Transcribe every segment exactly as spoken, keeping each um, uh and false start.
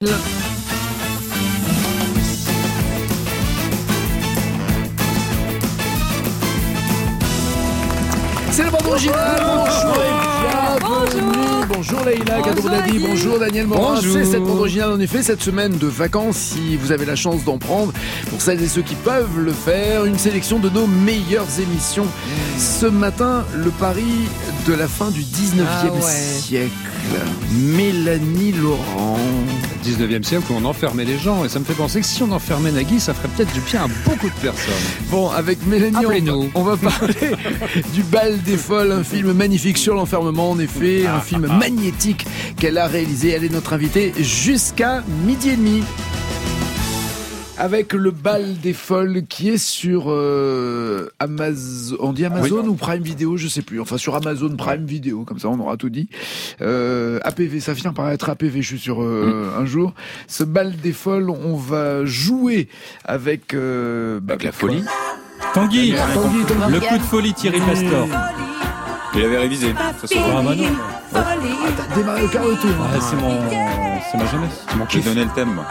C'est le bande originale. Bonjour et bienvenue. Bonjour Leïla Kadrouladi. Bonjour Daniel Morin. Bonjour. C'est cette bande originale en effet cette semaine de vacances. Si vous avez la chance d'en prendre, pour celles et ceux qui peuvent le faire, une sélection de nos meilleures émissions. Ce matin, le Paris de la fin du dix-neuvième Ah ouais. siècle. Mélanie Laurent. dix-neuvième siècle où on enfermait les gens, et ça me fait penser que si on enfermait Nagui, ça ferait peut-être du bien à beaucoup de personnes. Bon, avec Mélanie, on va, Appelez-nous. on va parler du Bal des Folles, un film magnifique sur l'enfermement, en effet, un film magnétique qu'elle a réalisé. Elle est notre invitée jusqu'à midi et demi. Avec le Bal des Folles qui est sur euh, Amazon, on dit Amazon Oui. ou Prime Video, je sais plus. Enfin sur Amazon Prime Video, comme ça on aura tout dit. Euh, A P V, ça finit par être A P V, je suis sûr euh, Mm. un jour. Ce Bal des Folles, on va jouer avec, euh, bah, Avec la folie. Tanguy, Tanguy, Tanguy. le coup de folie Thierry Pastor. Il avait révisé. Ça se voit. Ah bah non, Attends, démarrer au quart de tour. ah, c'est mon, c'est ma jeunesse. C'est mon kiff. J'ai donné le thème, moi.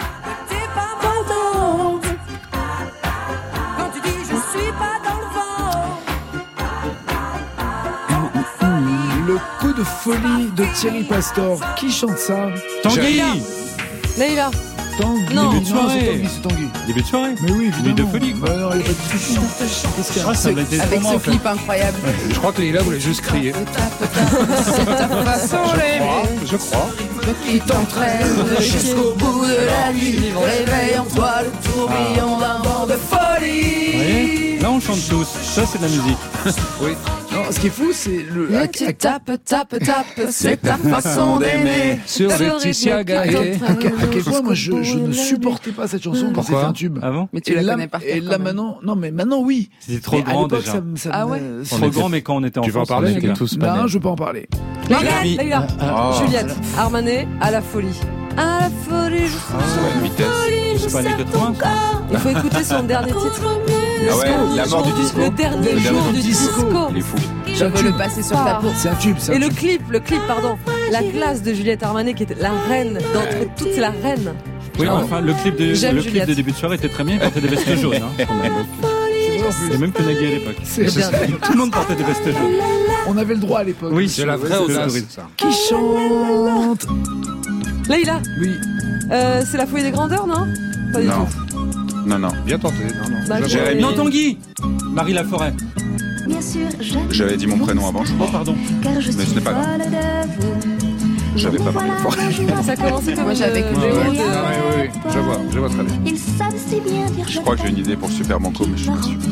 Le coup de folie de Thierry Pastor. Qui chante ça? Tanguy, Leïla. Tanguy. Non. Début de soirée. c'est Tanguy, c'est Tanguy. début de soirée. Mais oui, évidemment. Nuit de folie, quoi. Bah non, il n'y a pas de discussion. Qu'est-ce qu'il y a? Ah, ça m'a été Avec trop ce en fait. clip incroyable. Je crois que Leïla voulait juste crier. C'est ta façon d'aimer Je crois. qui t'entraîne jusqu'au bout de la nuit. Réveille en toi le tourbillon d'un vent de Vous folie. voyez, là on chante tous. Ça c'est de la musique. Oui. Non, ce qui est fou, c'est le. Mais tu tapes, tapes, tapes, c'est ta façon d'aimer. Sur Laetitia Gaillet. À quel, à quel point moi je, je ne supportais pas cette chanson quand Pourquoi c'était un tube. Avant, Mais tu et la là, connais par et cœur, là quand même. maintenant, non mais maintenant oui. c'était trop Mais à grand l'époque, déjà. ça me- ça Ah me- ouais ça Trop me- grand, mais quand on était enfant. Tu vas en parler, on on était est là. tous Non, panés. je peux en parler. Leïla, Oui. Leïla. Oh. Juliette Armanet à la folie. À la folie, je Ça va une vitesse. C'est pas années quatre-vingts. ça Il faut écouter son dernier titre. Ah ouais, la mort du disco. Le dernier Le jour dernier du disco. Il est fou. Je veux le passer sur ta peau. C'est un tube, c'est un Et le tube. clip, le clip, pardon, la classe de Juliette Armanet qui était la reine d'entre toutes, c'est la reine. Oui, enfin le clip de J'aime le clip Juliette. de début de soirée était très bien. Il portait des vestes jaunes. Hein, quand même. C'est vrai, en plus. Et même que Nagui à l'époque. C'est- Tout le monde portait des vestes jaunes. On avait le droit à l'époque. Oui, C'est la vraie c'est audace, horrible. ça. Qui chante? Leïla, Oui. euh, c'est la folie des grandeurs, non? Pas du Non. tout. Non, non. Bien tenté. Non, non. Bah, J'avoue. Jérémy. Non, Tanguy, Marie Laforêt. Bien sûr, J'avais dit mon prénom avant, je Oh, crois. pardon. car je Mais suis ce n'est pas grave. folle de vous. J'avais pas Marie Laforêt. Ça a commencé comme Moi, j'avais une- que Juliette. une- Ah oui, oui, oui. Je vois, je vois très bien. Ils savent si bien dire Je crois que j'ai une idée pour Super Banco, mais je suis pas sûr.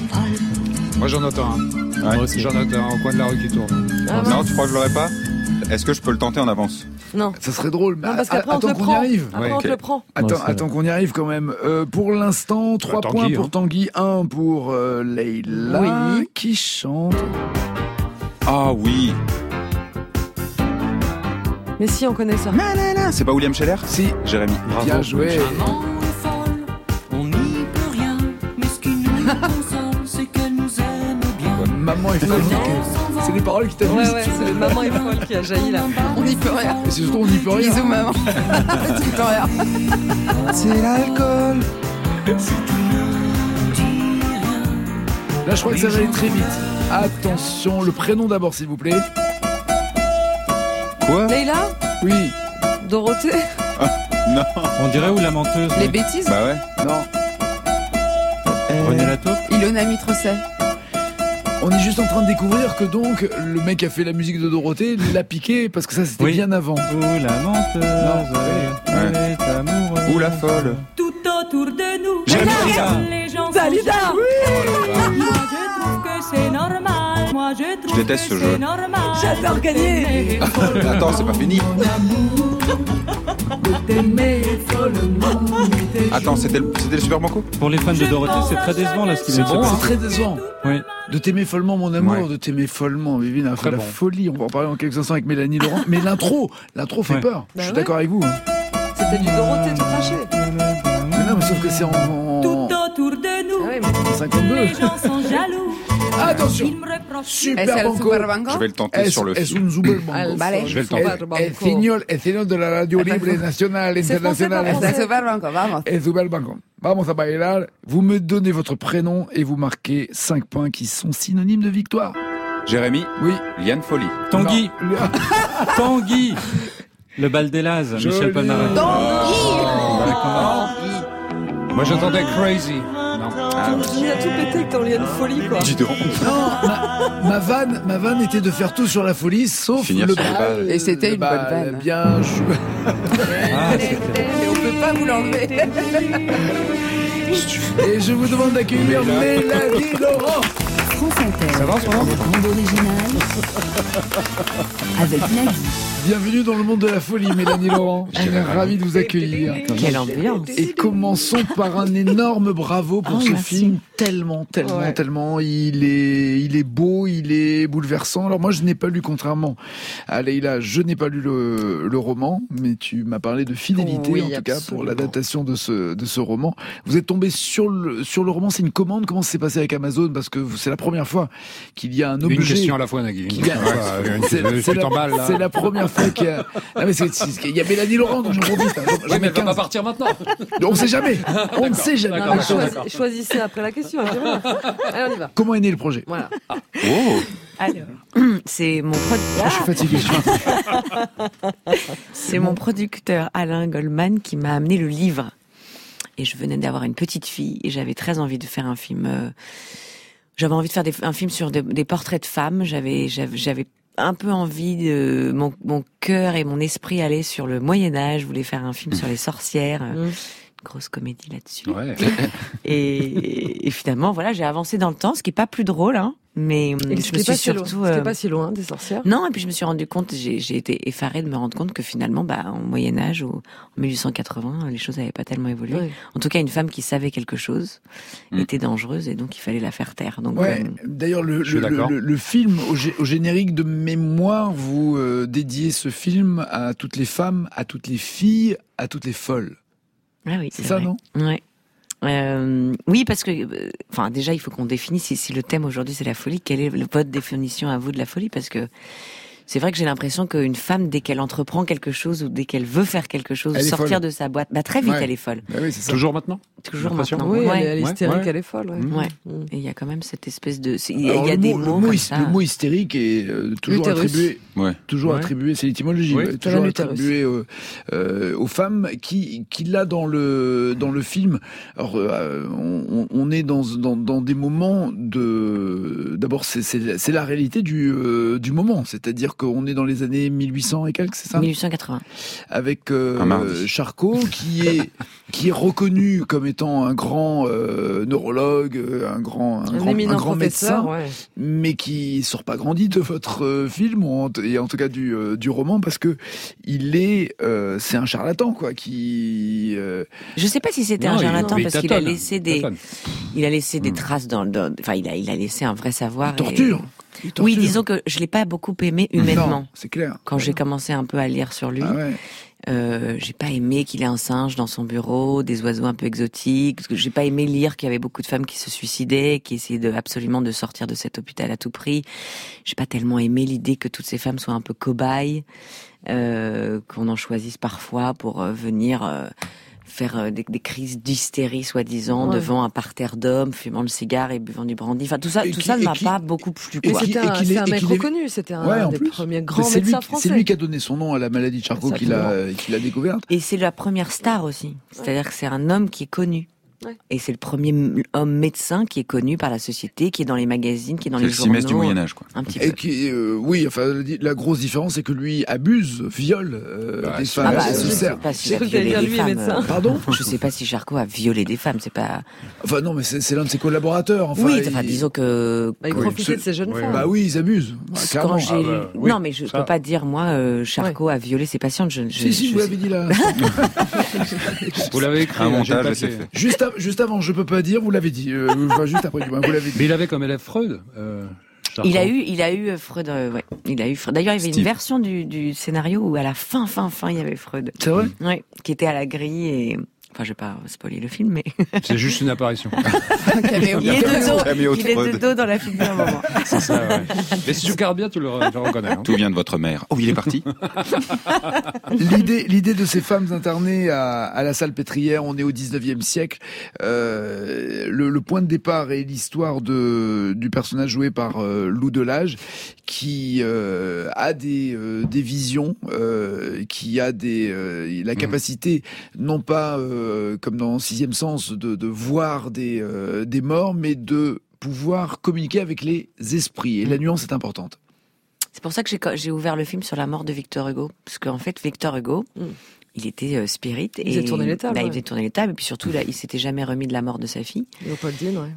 Moi j'en entends un. Ouais. Moi aussi. J'en entends un au coin de la rue qui tourne. Ah, Non, mince. tu crois que je l'aurais pas? Est-ce que je peux le tenter en avance? Non. Ça serait drôle. Mais Non, parce qu'après on te attends le qu'on y prend. arrive. Après Ouais, on ok. te le prend. Attends, Ouais, c'est- attends qu'on y arrive quand même. Euh, pour l'instant, trois Tanguy, points pour hein. Tanguy, un pour euh, Leïla. Oui. Qui chante? Ah oui. Mais si, on connaît ça. Nanana, c'est pas William Scheller? Si. Jérémy. Bien joué. Maman est folle, on n'y peut rien. Mais ce qui nous console, c'est qu'elle nous aime bien. Maman est folle. C'est les paroles qui Ouais, t'amusent. ouais, c'est le maman est folle qui a jailli là. On n'y peut rien. Et c'est surtout, on n'y peut rien. Bisous, maman. Tu n'y peux rien. C'est l'alcool. Là, je crois que ça va aller très vite. Attention, le prénom d'abord, s'il vous plaît. Quoi? Leïla, Oui. Dorothée, Non. On dirait où la menteuse. les bêtises. Bah ouais. Non. René Lataupe. Ilona Mitrocet. On est juste en train de découvrir que donc le mec qui a fait la musique de Dorothée l'a piqué parce que ça c'était Oui. bien avant. Où la menteuse. Non, Elle est amoureuse. Ou la folle. Tout autour de nous, Jérémy Dalida. les gens sont Dalida. jaloux. Moi je trouve que c'est normal. Moi je trouve Je déteste que ce jeu. c'est normal. J'adore gagner. Attends, c'est pas fini. Attends, c'était le, c'était le Super Banco? Pour les fans de Dorothée, c'est très décevant là ce qu'il C'est vient de se bon, c'est passer. très décevant. Oui. De t'aimer follement mon amour, Ouais. de t'aimer follement. Vivine a fait Très la bon. folie. On va en parler en quelques instants avec Mélanie Laurent. Mais l'intro, l'intro fait Ouais. peur. Bah Je suis ouais. d'accord avec vous. hein. C'était du Dorothée tout craché. Mais non, mais sauf que c'est en, en- Tout autour de Ah nous, ouais, mais en cinquante-deux. les gens sont jaloux. Attention. Il me reproche. Super Es el banco. Super Banco. Je vais le tenter Es, sur le es film. un super banco. Vale. Je vais le El, tenter. el señor, el señor de la radio libre nacional, C'est français, internacional. pas Es el Super Banco, vamos. El super banco. Vamos a bailar. Vous me donnez votre prénom et vous marquez cinq points qui sont synonymes de victoire. Jérémy, Oui. Liane Folie. Tanguy, Non. Tanguy. Le bal des Lazes, Joli. Michel Polnareff. Ah. Moi j'entendais Crazy. Non. Ah, Il a tout pété avec ton lien de folie, quoi. dis donc. Non, ma, ma vanne, ma vanne était de faire tout sur la folie, sauf Finir le sur le bal. bal. Et c'était Le une bal, bonne vanne. Bien, je... Ah, c'était- Et on peut pas vous l'enlever. Et je vous demande d'accueillir Mélanie Laurent. France Inter. Ça va en ce moment Bande originale. Avec Nagui. Bienvenue dans le monde de la folie, Mélanie Laurent. Je suis ravi de vous accueillir. Quelle ambiance. Et commençons par un énorme bravo pour Oh, ce merci. film. Tellement, tellement, Ouais. tellement. Il est, il est beau, il est bouleversant. Alors moi, je n'ai pas lu, contrairement à Leïla, je n'ai pas lu le, le roman, mais tu m'as parlé de fidélité, Oui, en tout cas, pour absolument. l'adaptation de ce, de ce roman. Vous êtes tombé sur le, sur le roman. C'est une commande. Comment ça s'est passé avec Amazon? Parce que c'est la première fois qu'il y a un objet. Une question à la fois, Nagui. qu'il y a- Ouais, une- C'est tu c'est t'emballes, la, là. c'est la première fois qu'il y a. Ah, mais c'est- c'est- il y a Mélanie Laurent, donc j'en profite. hein. J'en- j'en Ouais, mais mets elle va pas quinze. partir maintenant. On ne sait jamais. On ne sait jamais. D'accord, Non, mais d'accord, choisis- d'accord. Choisissez après la question, évidemment. Allez, on y va. Comment est né le projet? Voilà. Oh, Alors, c'est mon, produ- Ah, je suis fatigué. Je suis... c'est mon producteur Alain Goldman qui m'a amené le livre. Et je venais d'avoir une petite fille et j'avais très envie de faire un film. euh, J'avais envie de faire des, un film sur de- des portraits de femmes. J'avais, j'avais, j'avais un peu envie de mon, mon cœur et mon esprit allaient sur le Moyen Âge. Je voulais faire un film sur les sorcières. euh, Mm. Une grosse comédie là-dessus. Ouais. Et, et finalement, voilà, j'ai avancé dans le temps, ce qui est pas plus drôle, hein. Mais Et je me c'était suis pas, si loin. surtout. C'était euh, pas si loin des sorcières. Non, et puis je me suis rendu compte, j'ai, j'ai été effarée de me rendre compte que finalement, bah, au Moyen Âge, ou en mille huit cent quatre-vingts, les choses n'avaient pas tellement évolué. Ouais. En tout cas, une femme qui savait quelque chose Mm. était dangereuse et donc il fallait la faire taire. Donc, Ouais. euh, D'ailleurs, le, Je suis le, d'accord. le, le film au, gé- au générique de mémoire, vous euh, dédiez ce film à toutes les femmes, à toutes les filles, à toutes les folles. ah oui, C'est c'est ça, vrai. non? Ouais. Euh, oui, parce que, euh, enfin, déjà, il faut qu'on définisse si, si le thème aujourd'hui c'est la folie. Quelle est le- votre définition à vous de la folie? Parce que c'est vrai que j'ai l'impression qu'une femme, dès qu'elle entreprend quelque chose ou dès qu'elle veut faire quelque chose, ou Elle est sortir folle. de sa boîte, bah très vite, Ouais. elle est folle. Bah oui, c'est ça. Toujours maintenant? Toujours L'impression. maintenant. Oui, elle, Ouais. est- elle est Ouais, hystérique, ouais. elle est folle. Ouais. Ouais. Mm. Et il y a quand même cette espèce de, c'est- il y a, Alors, il y a le des mot, mots le mot, comme hys- ça. le mot hystérique est euh, toujours L'utérus. attribué, ouais. toujours Ouais. attribué, c'est l'étymologie, Oui. ouais, Ça toujours vient de l'utérus. attribué euh, euh, aux femmes qui, qui là dans le dans le film. Alors, euh, on, on est dans, dans dans des moments de, d'abord c'est c'est c'est la réalité du euh, du moment, c'est-à-dire qu'on est dans les années mille huit cents et quelques, c'est ça? mille huit cent quatre-vingts. Avec euh, Un mardi. Charcot qui est qui est reconnu comme étant un grand euh, neurologue, euh, un grand un, Un grand, éminent un grand professeur, médecin, ouais. mais qui sort pas grandi de votre euh, film ou en, et en tout cas du euh, du roman parce que il est euh, c'est un charlatan quoi qui euh, Je sais pas si c'était Non, un il- charlatan mais il parce qu'il a tâtonne. laissé des, Tâtonne. il a laissé des Hmm. traces dans, dans- enfin, il a, il a laissé un vrai savoir. il torture. et- Il torture. Oui, disons que je l'ai pas beaucoup aimé humainement. Non, c'est clair. Quand j'ai commencé un peu à lire sur lui, Ah ouais. euh, j'ai pas aimé qu'il ait un singe dans son bureau, des oiseaux un peu exotiques. Parce que j'ai pas aimé lire qu'il y avait beaucoup de femmes qui se suicidaient, qui essayaient de, absolument de sortir de cet hôpital à tout prix. J'ai pas tellement aimé l'idée que toutes ces femmes soient un peu cobayes, euh, qu'on en choisisse parfois pour euh, venir euh, faire euh, des, des crises d'hystérie soi-disant Ouais. devant un parterre d'hommes, fumant le cigare et buvant du brandy. Enfin tout ça, Et tout qui- ça ne et m'a qui- pas beaucoup plu. et Quoi. qui- C'était un, qu'il c'est est- un et mec qu'il est- reconnu, c'était un Ouais, en des plus. premiers Mais grands c'est lui, médecins qui- français. c'est lui qui a donné son nom à la maladie de Charcot qu'il a qu'il a découverte. Et c'est la première star aussi. C'est-à-dire que c'est un homme qui est connu. Ouais. Et c'est le premier m- homme médecin qui est connu par la société, qui est dans les magazines, qui est dans C'est les le journaux. Simès du Moyen-Âge, quoi. Un petit Et peu. qui, euh, oui, enfin, la grosse différence, c'est que lui abuse, viole euh, Bah, des c'est- femmes. Ah bah, et je se sais sert. pas si J'ai il a cru que t'allais violé dire des lui est femmes. médecin. Pardon? Je sais pas si Charcot a violé des femmes, c'est pas. Enfin non, mais c'est c'est l'un de ses collaborateurs. Enfin, oui, il- enfin disons que. Bah, il Oui, profitait c'est- de ces jeunes oui, femmes. Bah oui, ils abusent. Ouais, clairement. Quand j'ai Ah lu... bah, oui, non, mais je ça. peux pas dire moi, euh, Charcot a violé ses patientes. Je, je, Si, si, je vous sais- l'avez dit là. Vous l'avez écrit. Un là, j'ai montage, le c'est papier. fait. juste, av- juste avant, je peux pas dire, vous l'avez dit. Euh, enfin, juste après, vous l'avez dit. Mais il avait comme élève Freud. euh, Charcot. Il a eu, il a eu euh, Freud. euh, ouais, il a eu Freud. D'ailleurs, il y avait Steve. une version du, du scénario où à la fin, fin, fin, il y avait Freud. C'est vrai? Ouais, qui était à la grille et Enfin, je vais pas spoiler le film, mais C'est juste une apparition. Caméo. il est de dos, Caméo de il est de Freud. dos dans la figure à un moment. C'est ça, ouais. Mais si tu regardes bien, tu le, tu le reconnais. Hein. Tout vient de votre mère. Oh, il est parti. L'idée, l'idée de ces femmes internées à, à la Salpêtrière, on est au dix-neuvième siècle. Euh, le, le point de départ est l'histoire de du personnage joué par euh, Lou Delage, qui euh, a des euh, des visions, euh, qui a des euh, la capacité non pas euh, comme dans Sixième Sens de, de voir des euh, des morts, mais de pouvoir communiquer avec les esprits. Et la nuance est importante. C'est pour ça que j'ai, j'ai ouvert le film sur la mort de Victor Hugo. Parce qu'en fait, Victor Hugo, Mm. il était euh, spirit. Il et faisait tourner les tables, Bah, il ouais. faisait tourner les tables. Et puis surtout, là, il s'était jamais remis de la mort de sa fille. Léopoldine, ouais.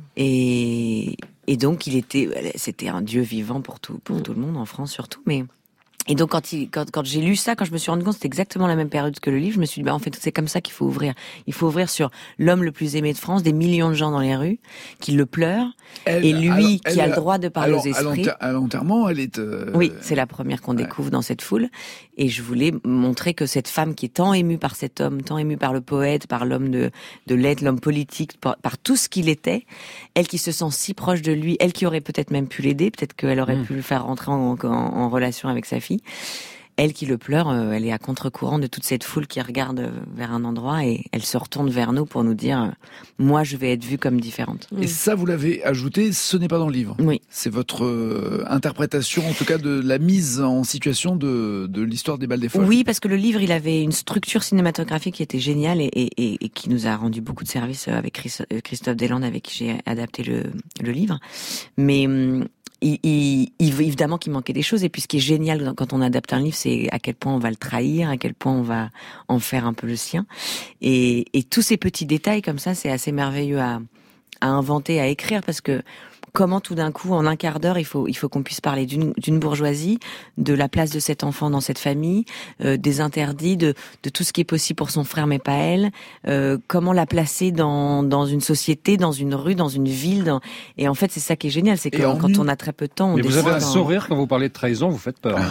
Et, et donc, il était, c'était un dieu vivant pour tout, pour Mm. tout le monde, en France surtout. Mais, et donc, quand, il, quand, quand j'ai lu ça, quand je me suis rendu compte que c'était exactement la même période que le livre, je me suis dit, bah, en fait, c'est comme ça qu'il faut ouvrir. Il faut ouvrir sur l'homme le plus aimé de France, des millions de gens dans les rues, qui le pleurent. Elle, et lui, alors, qui elle, a le droit de parler alors, aux esprits. À l'enter- à l'enterrement, elle est... euh, Oui, c'est la première qu'on ouais. découvre dans cette foule. Et je voulais montrer que cette femme qui est tant émue par cet homme, tant émue par le poète, par l'homme de, de lettres, l'homme politique, par, par tout ce qu'il était, elle qui se sent si proche de lui, elle qui aurait peut-être même pu l'aider, peut-être qu'elle aurait Mmh. pu le faire rentrer en, en, en relation avec sa fille. Elle qui le pleure, euh, elle est à contre-courant de toute cette foule qui regarde euh, vers un endroit et elle se retourne vers nous pour nous dire euh, « Moi, je vais être vue comme différente. Et ça, vous l'avez ajouté, ce n'est pas dans le livre. » Oui. C'est votre euh, interprétation, en tout cas, de la mise en situation de, de l'histoire des Balles des Folles. Oui, parce que le livre, il avait une structure cinématographique qui était géniale et, et, et, et qui nous a rendu beaucoup de services avec Chris, Christophe Deslandes, avec qui j'ai adapté le, le livre. Mais hum, il, il, il, évidemment qu'il manquait des choses. Et puis ce qui est génial quand on adapte un livre, c'est à quel point on va le trahir, à quel point on va en faire un peu le sien. Et, et tous ces petits détails comme ça, c'est assez merveilleux à, à inventer, à écrire, parce que comment tout d'un coup, en un quart d'heure, il faut il faut qu'on puisse parler d'une d'une bourgeoisie, de la place de cet enfant dans cette famille, euh, des interdits, de de tout ce qui est possible pour son frère mais pas elle, euh, comment la placer dans dans une société, dans une rue, dans une ville, dans... et en fait c'est ça qui est génial, c'est que quand une... on a très peu de temps, on Mais vous avez un dans... sourire quand vous parlez de trahison, vous faites peur hein,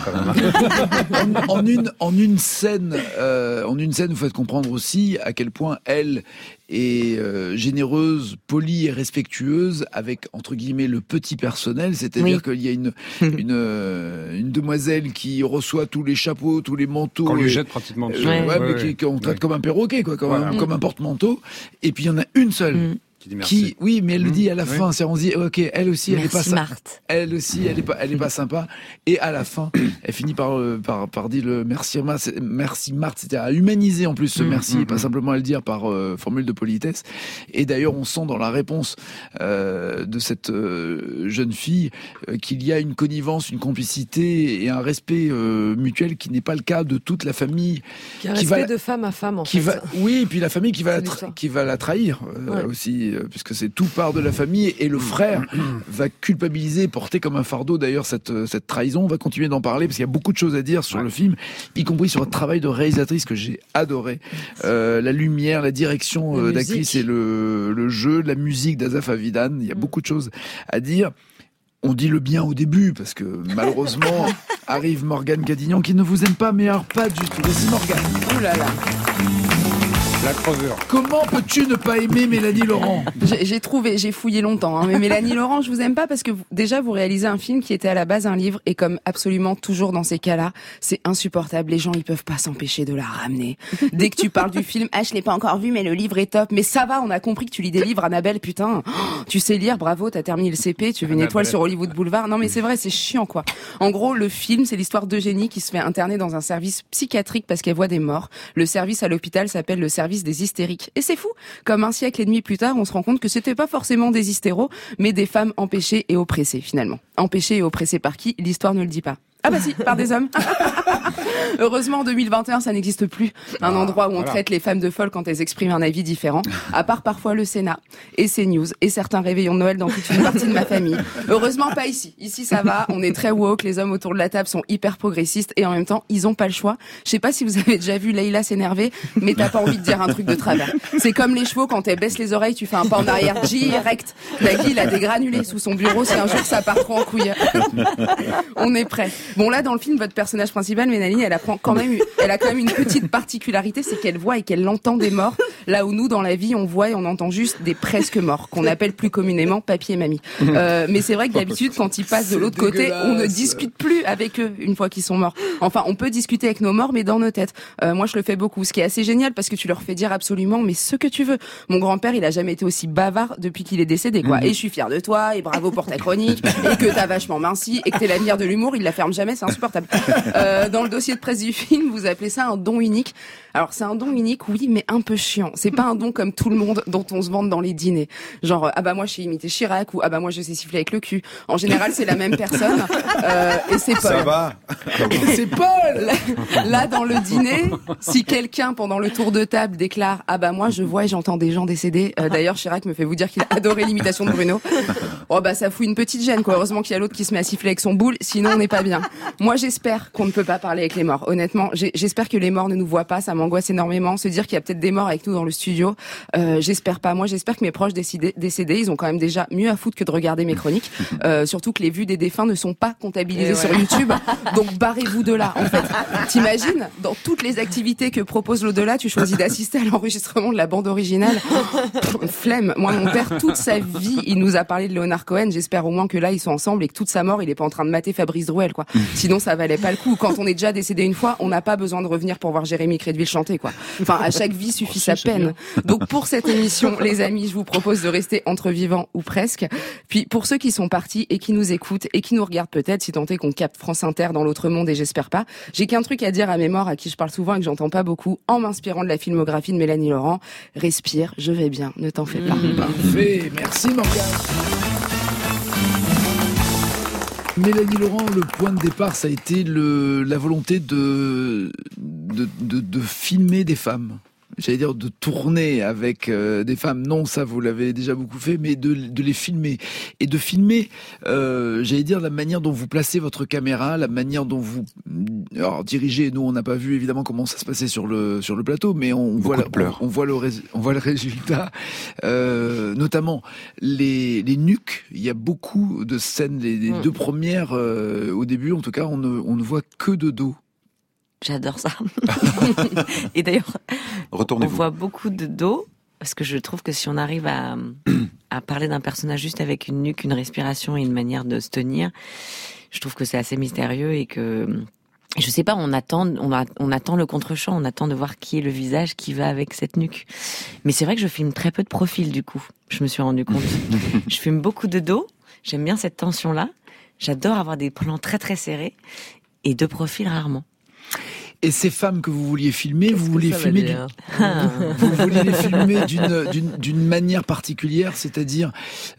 quand même. en, en une en une scène, euh, en une scène, vous faites comprendre aussi à quel point elle est euh, généreuse, polie et respectueuse avec entre guillemets le petit personnel, c'est-à-dire oui. qu'il y a une une, euh, une demoiselle qui reçoit tous les chapeaux, tous les manteaux, qu'on lui et, jette pratiquement dessus, euh, ouais, ouais, mais ouais, qu'on ouais. traite comme un perroquet, quoi, comme, voilà. un, comme un porte-manteau. Et puis il y en a une seule. Mm. Qui, dit merci. qui, oui, mais elle le dit à la oui. fin. C'est on se dit, ok, elle aussi, elle merci est pas sympa. Marthe. Elle aussi, elle est pas, elle est pas sympa. Et à la fin, elle finit par euh, par par dire le merci Marthe, merci Marthe, c'est-à-dire à humaniser en plus ce mmh, merci, mmh, et pas simplement à le dire par euh, formule de politesse. Et d'ailleurs, on sent dans la réponse euh, de cette euh, jeune fille euh, qu'il y a une connivence, une complicité et un respect euh, mutuel qui n'est pas le cas de toute la famille. Qui a un qui respect va, de femme à femme, en qui fait. Va, oui, et puis la famille qui va, la, C'est tra- ça. qui va la trahir euh, Ouais. aussi, euh, puisque c'est tout part de la famille, et le frère va culpabiliser, porter comme un fardeau d'ailleurs cette, cette trahison. On va continuer d'en parler, parce qu'il y a beaucoup de choses à dire sur ouais. le film, y compris sur le travail de réalisatrice que j'ai adoré. Euh, la lumière, la direction euh, d'actrice et le, le jeu, la musique d'Azaf Avidan, il y a beaucoup de choses à dire. On dit le bien au début, parce que malheureusement arrive Morgane Cadignan qui ne vous aime pas, mais alors pas du tout. Vas-y Morgane. Ouh là là. La crevure. Comment peux-tu ne pas aimer Mélanie Laurent ? J'ai, j'ai trouvé, j'ai fouillé longtemps, hein, mais Mélanie Laurent, je vous aime pas parce que vous, déjà vous réalisez un film qui était à la base un livre et comme absolument toujours dans ces cas-là, c'est insupportable. Les gens ils peuvent pas s'empêcher de la ramener. Dès que tu parles du film, ah je l'ai pas encore vu, mais le livre est top. Mais ça va, on a compris que tu lis des livres, Annabelle. Putain, oh, tu sais lire, bravo, t'as terminé le C P, tu veux une étoile sur Hollywood Boulevard. Non mais c'est vrai, c'est chiant quoi. En gros, le film, c'est l'histoire d'Eugénie qui se fait interner dans un service psychiatrique parce qu'elle voit des morts. Le service à l'hôpital s'appelle le service des hystériques. Et c'est fou, comme un siècle et demi plus tard, on se rend compte que c'était pas forcément des hystéros, mais des femmes empêchées et oppressées finalement. Empêchées et oppressées par qui ? L'histoire ne le dit pas. Ah bah si, par des hommes. Heureusement, en deux mille vingt et un, ça n'existe plus. Un ah, endroit où on voilà. traite les femmes de folles quand elles expriment un avis différent. À part parfois le Sénat, et CNews, et certains réveillons de Noël dans toute une partie de ma famille. Heureusement, pas ici. Ici, ça va. On est très woke. Les hommes autour de la table sont hyper progressistes. Et en même temps, ils ont pas le choix. Je sais pas si vous avez déjà vu Leïla s'énerver, mais t'as pas envie de dire un truc de travers. C'est comme les chevaux, quand elles baissent les oreilles, tu fais un pas en arrière direct. Nagui, il a des granulés sous son bureau si un jour ça part trop en couille. On est prêt. Bon, là, dans le film, votre personnage principal, Mélanie, elle apprend quand même, elle a quand même une petite particularité, c'est qu'elle voit et qu'elle entend des morts. Là où nous, dans la vie, on voit et on entend juste des presque morts, qu'on appelle plus communément papy et mamie. Euh, mais c'est vrai que d'habitude, quand ils passent de l'autre côté, on ne discute plus avec eux une fois qu'ils sont morts. Enfin, on peut discuter avec nos morts, mais dans nos têtes. Euh, moi, je le fais beaucoup, ce qui est assez génial parce que tu leur fais dire absolument, mais ce que tu veux. Mon grand-père, il a jamais été aussi bavard depuis qu'il est décédé, quoi. Mmh. Et je suis fière de toi, et bravo pour ta chronique, et que t'as vachement minci, et que t'es l'avenir de l'humour, il la ferme jamais, c'est insupportable. Euh, dans le dossier de presse du film, vous appelez ça un don unique. Alors, c'est un don unique, oui, mais un peu chiant. C'est pas un don comme tout le monde dont on se vante dans les dîners. Genre, ah bah moi, je sais imiter Chirac, ou ah bah moi, je sais siffler avec le cul. En général, c'est la même personne, euh, et c'est Paul. Ça va. C'est Paul! Là, là, dans le dîner, si quelqu'un, pendant le tour de table, déclare, ah bah moi, je vois et j'entends des gens décédés. Euh, d'ailleurs, Chirac me fait vous dire qu'il a adoré l'imitation de Bruno. Oh bah, ça fout une petite gêne, quoi. Heureusement qu'il y a l'autre qui se met à siffler avec son boule, sinon on n'est pas bien. Moi, j'espère qu'on ne peut pas parler avec les morts. Honnêtement, j'espère que les morts ne nous voient pas, ça m'angoisse énormément. Se dire qu'il y a peut-être des morts avec nous dans le studio, euh, j'espère pas. Moi, j'espère que mes proches décédés, décédés, ils ont quand même déjà mieux à foutre que de regarder mes chroniques. Euh, surtout que les vues des défunts ne sont pas comptabilisées sur ouais. YouTube. Donc, barrez-vous de là, en fait. T'imagines, dans toutes les activités que propose l'au-delà, tu choisis d'assister à l'enregistrement de la bande originale. Pff, flemme. Moi, mon père, toute sa vie, il nous a parlé de Leonard Cohen. J'espère au moins que là, ils sont ensemble et que toute sa mort, il est pas en train de mater Fabrice Drouel, quoi. Sinon, ça valait pas le coup. Quand on est déjà décédé une fois, on n'a pas besoin de revenir pour voir Jérémy Crédville chanter, quoi. Enfin, à chaque vie suffit sa peine. Donc, pour cette émission, les amis, je vous propose de rester entre vivants ou presque. Puis, pour ceux qui sont partis et qui nous écoutent et qui nous regardent peut-être, si tant est qu'on capte France Inter dans l'autre monde, et j'espère pas, j'ai qu'un truc à dire à mes morts à qui je parle souvent et que j'entends pas beaucoup, en m'inspirant de la filmographie de Mélanie Laurent. Respire, je vais bien, ne t'en fais pas. Mmh, parfait, merci Morgane. Mélanie Laurent, le point de départ, ça a été le, la volonté de, de, de, de filmer des femmes. J'allais dire de tourner avec euh, des femmes. Non, ça vous l'avez déjà beaucoup fait, mais de, de les filmer. Et de filmer, euh, j'allais dire, la manière dont vous placez votre caméra, la manière dont vous alors, dirigez. Nous, on n'a pas vu évidemment comment ça se passait sur le, sur le plateau, mais on, voit, la, on, on, voit, le, on voit le résultat. Euh, notamment les, les nuques. Il y a beaucoup de scènes, les, les mmh. deux premières, euh, au début en tout cas, on ne, on ne voit que de dos. J'adore ça. Et d'ailleurs, on voit beaucoup de dos, parce que je trouve que si on arrive à, à parler d'un personnage juste avec une nuque, une respiration et une manière de se tenir, je trouve que c'est assez mystérieux et que, je sais pas, on attend, on, a, on attend le contre-champ, on attend de voir qui est le visage qui va avec cette nuque. Mais c'est vrai que je filme très peu de profils, du coup. Je me suis rendu compte. Je filme beaucoup de dos. J'aime bien cette tension-là. J'adore avoir des plans très très serrés et de profils rarement. Et ces femmes que vous vouliez filmer, vous vouliez filmer, du... vous vouliez les filmer d'une d'une d'une manière particulière, c'est-à-dire,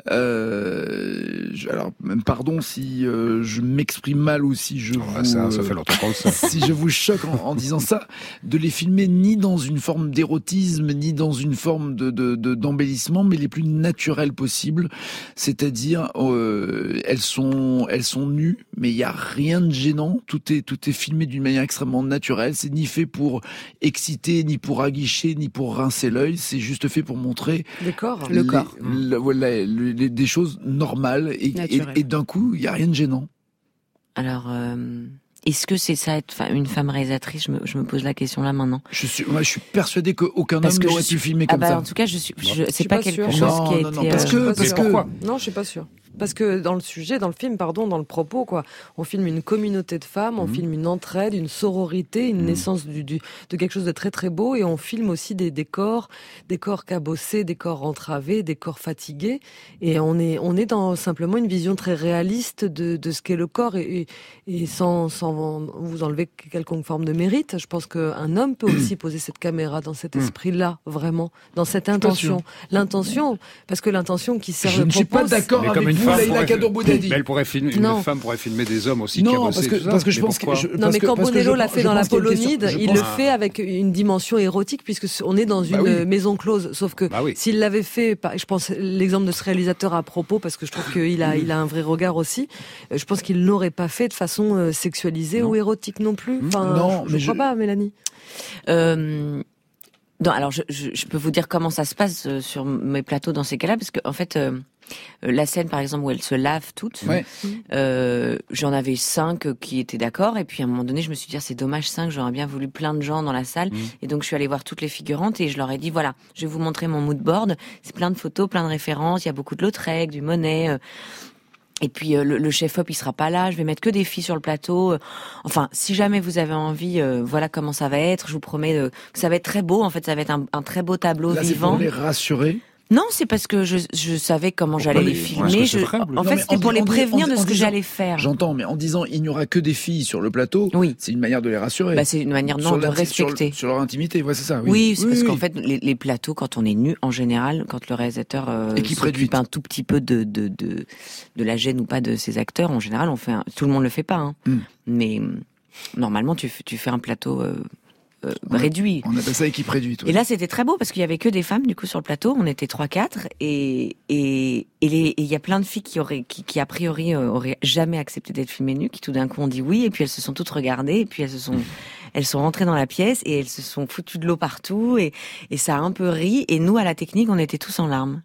euh, je, alors même pardon si euh, je m'exprime mal ou si je oh, vous, ça, ça fait longtemps qu'on le sait. Si je vous choque en, en disant ça, de les filmer ni dans une forme d'érotisme, ni dans une forme de de, de d'embellissement, mais les plus naturels possibles, c'est-à-dire euh, elles sont elles sont nues, mais il y a rien de gênant, tout est tout est filmé d'une manière extrêmement naturelle. C'est ni fait pour exciter, ni pour aguicher, ni pour rincer l'œil. C'est juste fait pour montrer le corps, les, le corps, le, voilà, le, les, des choses normales et, et, et d'un coup, il y a rien de gênant. Alors, euh, est-ce que c'est ça être une femme réalisatrice? Je me, je me pose la question là maintenant. Je suis, moi, je suis persuadé qu'aucun homme n'aurait pu filmer ah comme bah, ça. En tout cas, je suis, je, je c'est pas, pas quelque sûre. chose non, qui a non, été. Non, parce que, euh, parce que, pourquoi non, je suis pas sûre. Parce que dans le sujet, dans le film, pardon, dans le propos, quoi, on filme une communauté de femmes, on mmh. filme une entraide, une sororité, une mmh. naissance du, du, de quelque chose de très très beau, et on filme aussi des, des corps, des corps cabossés, des corps entravés, des corps fatigués, et on est, on est dans simplement une vision très réaliste de, de ce qu'est le corps, et, et, et sans, sans vous enlever quelconque forme de mérite. Je pense qu'un homme peut aussi poser cette caméra dans cet esprit-là, vraiment, dans cette intention. L'intention, parce que l'intention qui sert je le propos. Je ne suis pas d'accord mais avec comme une vous, Laïla Kaddour-Boudadi. Mais elle pourrait filmer, une femme pourrait filmer des hommes aussi. Non, parce que, parce que je pense que. Je, non, mais quand Bonello l'a fait dans La Polonide, il le ah. fait avec une dimension érotique, puisque on est dans une bah oui. maison close. Sauf que bah oui. s'il l'avait fait, je pense l'exemple de ce réalisateur à propos, parce que je trouve qu'il a, il a un vrai regard aussi. Je pense qu'il l'aurait pas fait de façon sexualisée non. ou érotique non plus. Enfin, non, je, je mais crois je... pas, Mélanie. Euh... Non, alors je, je, je peux vous dire comment ça se passe sur mes plateaux dans ces cas-là, parce que en fait, euh, la scène, par exemple, où elles se lavent toutes, Ouais. euh, j'en avais cinq qui étaient d'accord. Et puis, à un moment donné, je me suis dit, c'est dommage, cinq, j'aurais bien voulu plein de gens dans la salle. Mmh. Et donc, je suis allée voir toutes les figurantes et je leur ai dit, voilà, je vais vous montrer mon mood board. C'est plein de photos, plein de références. Il y a beaucoup de Lautrec, du Monet. Euh, Et puis euh, le, le chef-op, il sera pas là. Je vais mettre que des filles sur le plateau. Euh, enfin, si jamais vous avez envie, euh, voilà comment ça va être. Je vous promets euh, que ça va être très beau. En fait, ça va être un, un très beau tableau Là, vivant. C'est pour les rassurer. Non, c'est parce que je, je savais comment j'allais les filmer. Ouais, je, en en fait, c'était pour les prévenir de ce que j'allais faire. J'entends, mais en disant il n'y aura que des filles sur le plateau, oui. c'est une manière de les rassurer. Bah, c'est une manière non, de respecter. Sur, sur leur intimité, ouais, c'est ça. Oui, oui c'est oui, parce oui. qu'en fait, les, les plateaux, quand on est nu, en général, quand le réalisateur euh, s'occupe un tout petit peu de, de, de, de la gêne ou pas de ses acteurs, en général, on fait un, tout le monde le fait pas. Hein. Mm. Mais normalement, tu, tu fais un plateau... Euh, Euh, on réduit. On appelle ça équipe réduite. Ouais. Et là, c'était très beau parce qu'il y avait que des femmes du coup sur le plateau. On était trois, quatre, et et et il y a plein de filles qui auraient, qui, qui a priori euh, auraient jamais accepté d'être filmées nues, qui tout d'un coup ont dit oui, et puis elles se sont toutes regardées, et puis elles se sont, elles sont rentrées dans la pièce et elles se sont foutues de l'eau partout, et et ça a un peu ri. Et nous, à la technique, on était tous en larmes.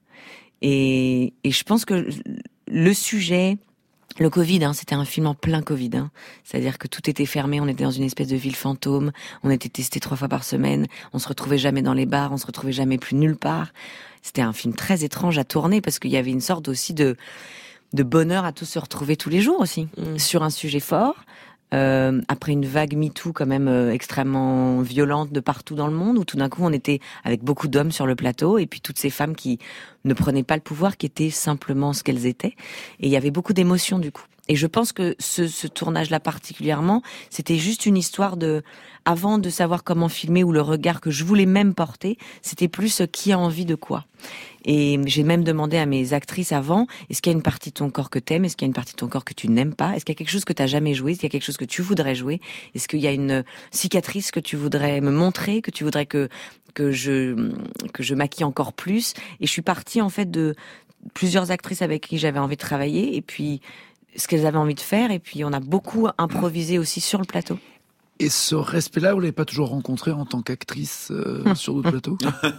Et et je pense que le sujet. Le Covid, hein, c'était un film en plein Covid. Hein. C'est-à-dire que tout était fermé, on était dans une espèce de ville fantôme, on était testé trois fois par semaine, on se retrouvait jamais dans les bars, on se retrouvait jamais plus nulle part. C'était un film très étrange à tourner parce qu'il y avait une sorte aussi de de bonheur à tous se retrouver tous les jours aussi, mmh. sur un sujet fort. Euh, après une vague MeToo quand même euh, extrêmement violente de partout dans le monde, où tout d'un coup on était avec beaucoup d'hommes sur le plateau, et puis toutes ces femmes qui ne prenaient pas le pouvoir, qui étaient simplement ce qu'elles étaient, et il y avait beaucoup d'émotions du coup. Et je pense que ce, ce tournage-là particulièrement, c'était juste une histoire de, avant de savoir comment filmer ou le regard que je voulais même porter, c'était plus qui a envie de quoi. Et j'ai même demandé à mes actrices avant, est-ce qu'il y a une partie de ton corps que t'aimes, est-ce qu'il y a une partie de ton corps que tu n'aimes pas, est-ce qu'il y a quelque chose que t'as jamais joué, est-ce qu'il y a quelque chose que tu voudrais jouer, est-ce qu'il y a une cicatrice que tu voudrais me montrer, que tu voudrais que que je que je maquille encore plus. Et je suis partie en fait de plusieurs actrices avec qui j'avais envie de travailler, et puis ce qu'elles avaient envie de faire, et puis on a beaucoup improvisé aussi sur le plateau. Et ce respect-là, vous l'avez pas toujours rencontré en tant qu'actrice euh, sur d'autres plateaux?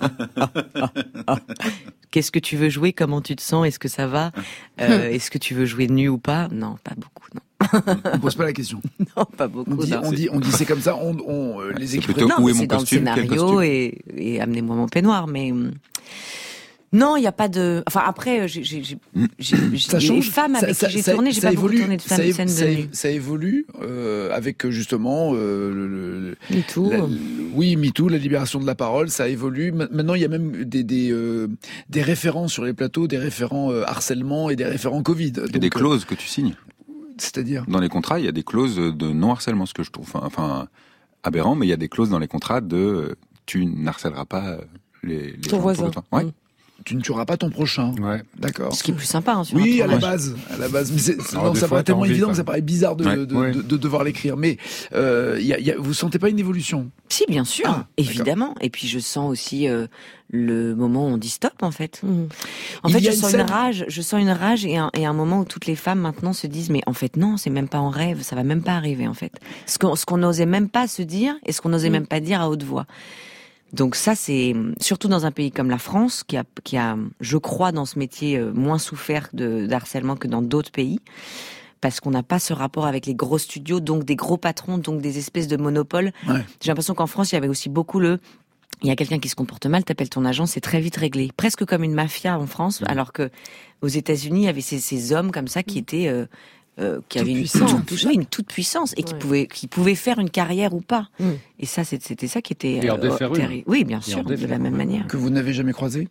Qu'est-ce que tu veux jouer? Comment tu te sens? Est-ce que ça va? euh, Est-ce que tu veux jouer nu ou pas? Non, pas beaucoup, non. On pose pas la question. Non, pas beaucoup. On dit, non. on dit, on dit c'est comme ça. On, on euh, les équipes. Non, où mais est mon c'est dans costume, le scénario et, et amenez-moi mon peignoir, mais. Non, il n'y a pas de. Enfin, après, j'ai, j'ai, j'ai, j'ai ça les change. femmes avec ça, qui j'ai ça, tourné, j'ai ça pas évolue, beaucoup tourné de femmes ça, scènes ça, de nu. ça évolue euh, avec justement euh, le, le MeToo. La, oui, MeToo, la libération de la parole, ça évolue. Maintenant, il y a même des des, euh, des référents sur les plateaux, des référents euh, harcèlement et des référents Covid. Il y a Donc, des clauses que tu signes. C'est-à-dire dans les contrats, il y a des clauses de non harcèlement, ce que je trouve enfin aberrant, mais il y a des clauses dans les contrats de tu n'harcèleras pas les, les ton gens voisin. autour de toi. Ouais. tu ne tueras pas ton prochain. Ouais. D'accord. Ce qui est plus sympa, hein, sur Oui, un à la tournage. base, à la base. Mais c'est, c'est- Alors, non, des ça fois, paraît t'as tellement envie, évident quoi. que ça paraît bizarre de, Ouais. de, de, Ouais. de- de devoir l'écrire. Mais euh, y a, y a, vous sentez pas une évolution? Si, bien sûr, Ah, évidemment. Et puis je sens aussi euh, le moment où on dit stop, en fait. Mhm. En Il fait, y a je une sens scène- une rage, je sens une rage et un, et un moment où toutes les femmes maintenant se disent, mais en fait non, c'est même pas en rêve, ça va même pas arriver en fait. Ce qu'on, ce qu'on n'osait même pas se dire et ce qu'on n'osait Mm. même pas dire à haute voix. Donc ça, c'est surtout dans un pays comme la France, qui a, qui a, je crois, dans ce métier euh, moins souffert de d'harcèlement que dans d'autres pays, parce qu'on n'a pas ce rapport avec les gros studios, donc des gros patrons, donc des espèces de monopoles. Ouais. J'ai l'impression qu'en France, il y avait aussi beaucoup le il y a quelqu'un qui se comporte mal, t'appelles ton agent, c'est très vite réglé. Presque comme une mafia en France, alors que aux États-Unis, il y avait ces, ces hommes comme ça qui étaient, euh, euh, qui avaient une puissants. toute, oui, une toute puissance et qui Ouais. pouvaient, qui pouvaient faire une carrière ou pas. Mm. Et ça, c'est- c'était ça qui était Et en défaire une. terrible. Oui, bien Et sûr, en de défaire la même une. manière. Que vous n'avez jamais croisé?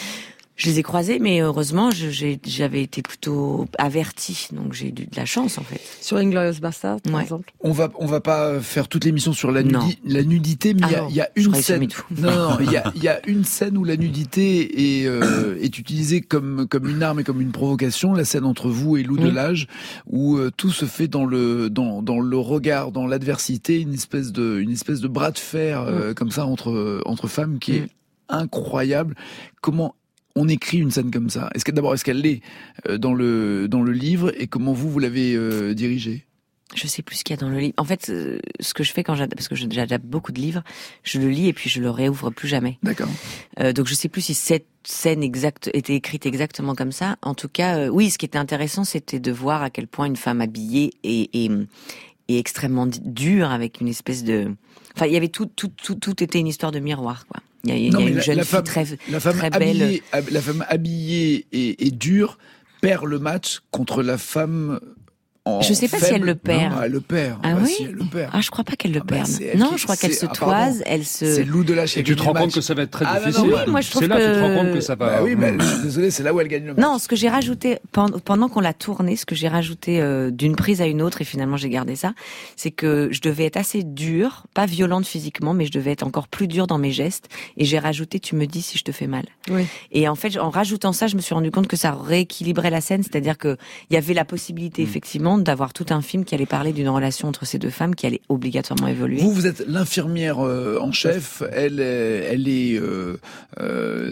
Je les ai croisés, mais heureusement, je- j'ai- j'avais été plutôt avertie, donc j'ai eu de la chance en fait. Sur Inglourious Basterds, par Ouais. exemple. On va, on va pas faire toute l'émission sur la, Non. nudi- la nudité, mais il y Ah a- non, il y, a je une croyais sur scène. MeToo. Non, non, non, il y a, il y a une scène où la nudité est, euh, est utilisée comme, comme une arme et comme une provocation. La scène entre vous et Lou Mm. Delage, où euh, tout se fait dans le, dans, dans le regard, dans l'adversité, une espèce de, une espèce de bras de fer euh, comme ça entre, entre femmes qui est Mm. incroyable. Comment on écrit une scène comme ça? Est-ce que d'abord, est-ce qu'elle l'est euh, dans le dans le livre, et comment vous vous l'avez euh, dirigée? Je sais plus ce qu'il y a dans le livre. En fait, euh, ce que je fais quand j'adapte, parce que j'adapte beaucoup de livres, je le lis et puis je le réouvre plus jamais. D'accord. Euh, donc je sais plus si cette scène exacte était écrite exactement comme ça. En tout cas, euh, oui, ce qui était intéressant, c'était de voir à quel point une femme habillée est, est, est extrêmement dure, avec une espèce de... Enfin, il y avait tout, tout, tout, tout était une histoire de miroir, quoi. Il y a, il Non, y a mais une la, jeune la fille femme, très, la femme très belle. habillée, hab- la femme habillée et, et dure perd le match contre la femme. En Je sais pas faible. si elle le perd. Non, elle le perd. Ah bah, oui si, elle le perd. Ah, je crois pas qu'elle le Ah bah, perde. c'est elle non, qui- je crois qu'elle c'est- se ah, pardon. toise, elle se... C'est Lou Delage qui Et a tu te gagné rends le compte match. que ça va être très Ah, non, difficile. non, Oui, moi, je trouve c'est là que tu te rends que- compte que ça va. Bah oui, mais je suis désolé, c'est là où elle gagne le match. Non, ce que j'ai rajouté pendant, pendant qu'on l'a tourné, ce que j'ai rajouté euh, d'une prise à une autre, et finalement j'ai gardé ça, c'est que je devais être assez dure, pas violente physiquement, mais je devais être encore plus dure dans mes gestes. Et j'ai rajouté, tu me dis si je te fais mal. Oui. Et en fait, en rajoutant ça, je me suis rendu compte que ça rééquilibrait la scène, c'est-à-dire que il y avait la possibilité effectivement d'avoir tout un film qui allait parler d'une relation entre ces deux femmes qui allait obligatoirement évoluer. Vous, vous êtes l'infirmière euh, en chef. Elle, est, elle est euh, euh,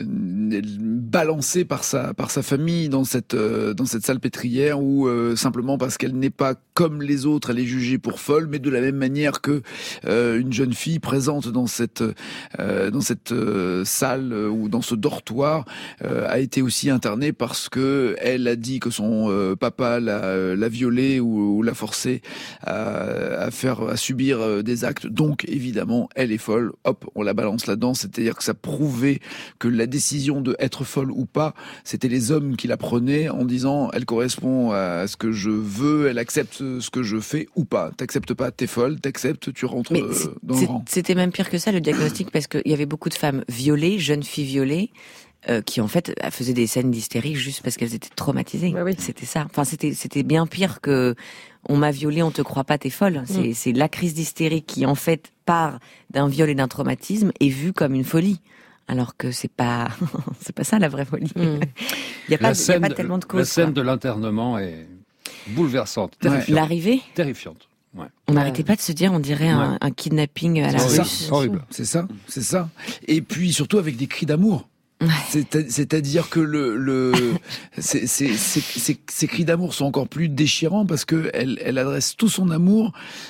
balancée par sa par sa famille dans cette euh, dans cette salpêtrière où euh, simplement parce qu'elle n'est pas comme les autres, elle est jugée pour folle, mais de la même manière que euh, une jeune fille présente dans cette euh, dans cette euh, salle euh, ou dans ce dortoir euh, a été aussi internée parce que elle a dit que son euh, papa l'a, l'a violée ou, ou l'a forcée à, à faire à subir euh, des actes. Donc évidemment, elle est folle. Hop, on la balance là-dedans. C'est-à-dire que ça prouvait que la décision de être folle ou pas, c'était les hommes qui la prenaient en disant elle correspond à ce que je veux, elle accepte ce que je fais ou pas. T'acceptes pas, t'es folle. T'acceptes, tu rentres Mais euh, c'est- dans le c'est- rang. C'était même pire que ça, le diagnostic, parce qu'il y avait beaucoup de femmes violées, jeunes filles violées, euh, qui en fait faisaient des scènes d'hystérie juste parce qu'elles étaient traumatisées. Bah oui. C'était ça. Enfin, c'était c'était bien pire que on m'a violée, on te croit pas, t'es folle. C'est Mm. c'est la crise d'hystérie qui en fait part d'un viol et d'un traumatisme est vue comme une folie. Alors que c'est pas c'est pas ça la vraie folie. Mm. Il y a pas La il y a scène, pas tellement de causes. la scène quoi. de l'internement est bouleversante, Ouais. terrifiante. L'arrivée, terrifiante. Ouais. on n'arrêtait pas de se dire on dirait un, Ouais. un kidnapping à la C'est ça. russe. Horrible. C'est ça, c'est ça. Et puis surtout avec des cris d'amour. Ouais. C'est- C'est-à-dire que le, le ces, ces, ces, ces, ces cris d'amour sont encore plus déchirants parce que elle, elle adresse tout son amour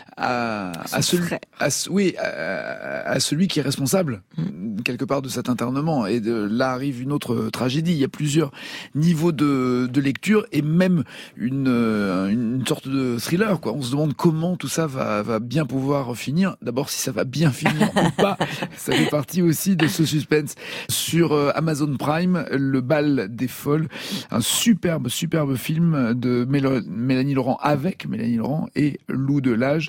à, Son à celui, frère. à, ce- oui, à, à celui qui est responsable quelque part de cet internement. Et de, là arrive une autre tragédie. Il y a plusieurs niveaux de, de lecture et même une, euh, une sorte de thriller. Quoi. On se demande comment tout ça va, va bien pouvoir finir. D'abord, si ça va bien finir ou pas. Ça fait partie aussi de ce suspense. Sur euh, Amazon Prime, Le Bal des Folles, un superbe, superbe film de Mélo- Mélanie Laurent avec Mélanie Laurent et Lou Delage.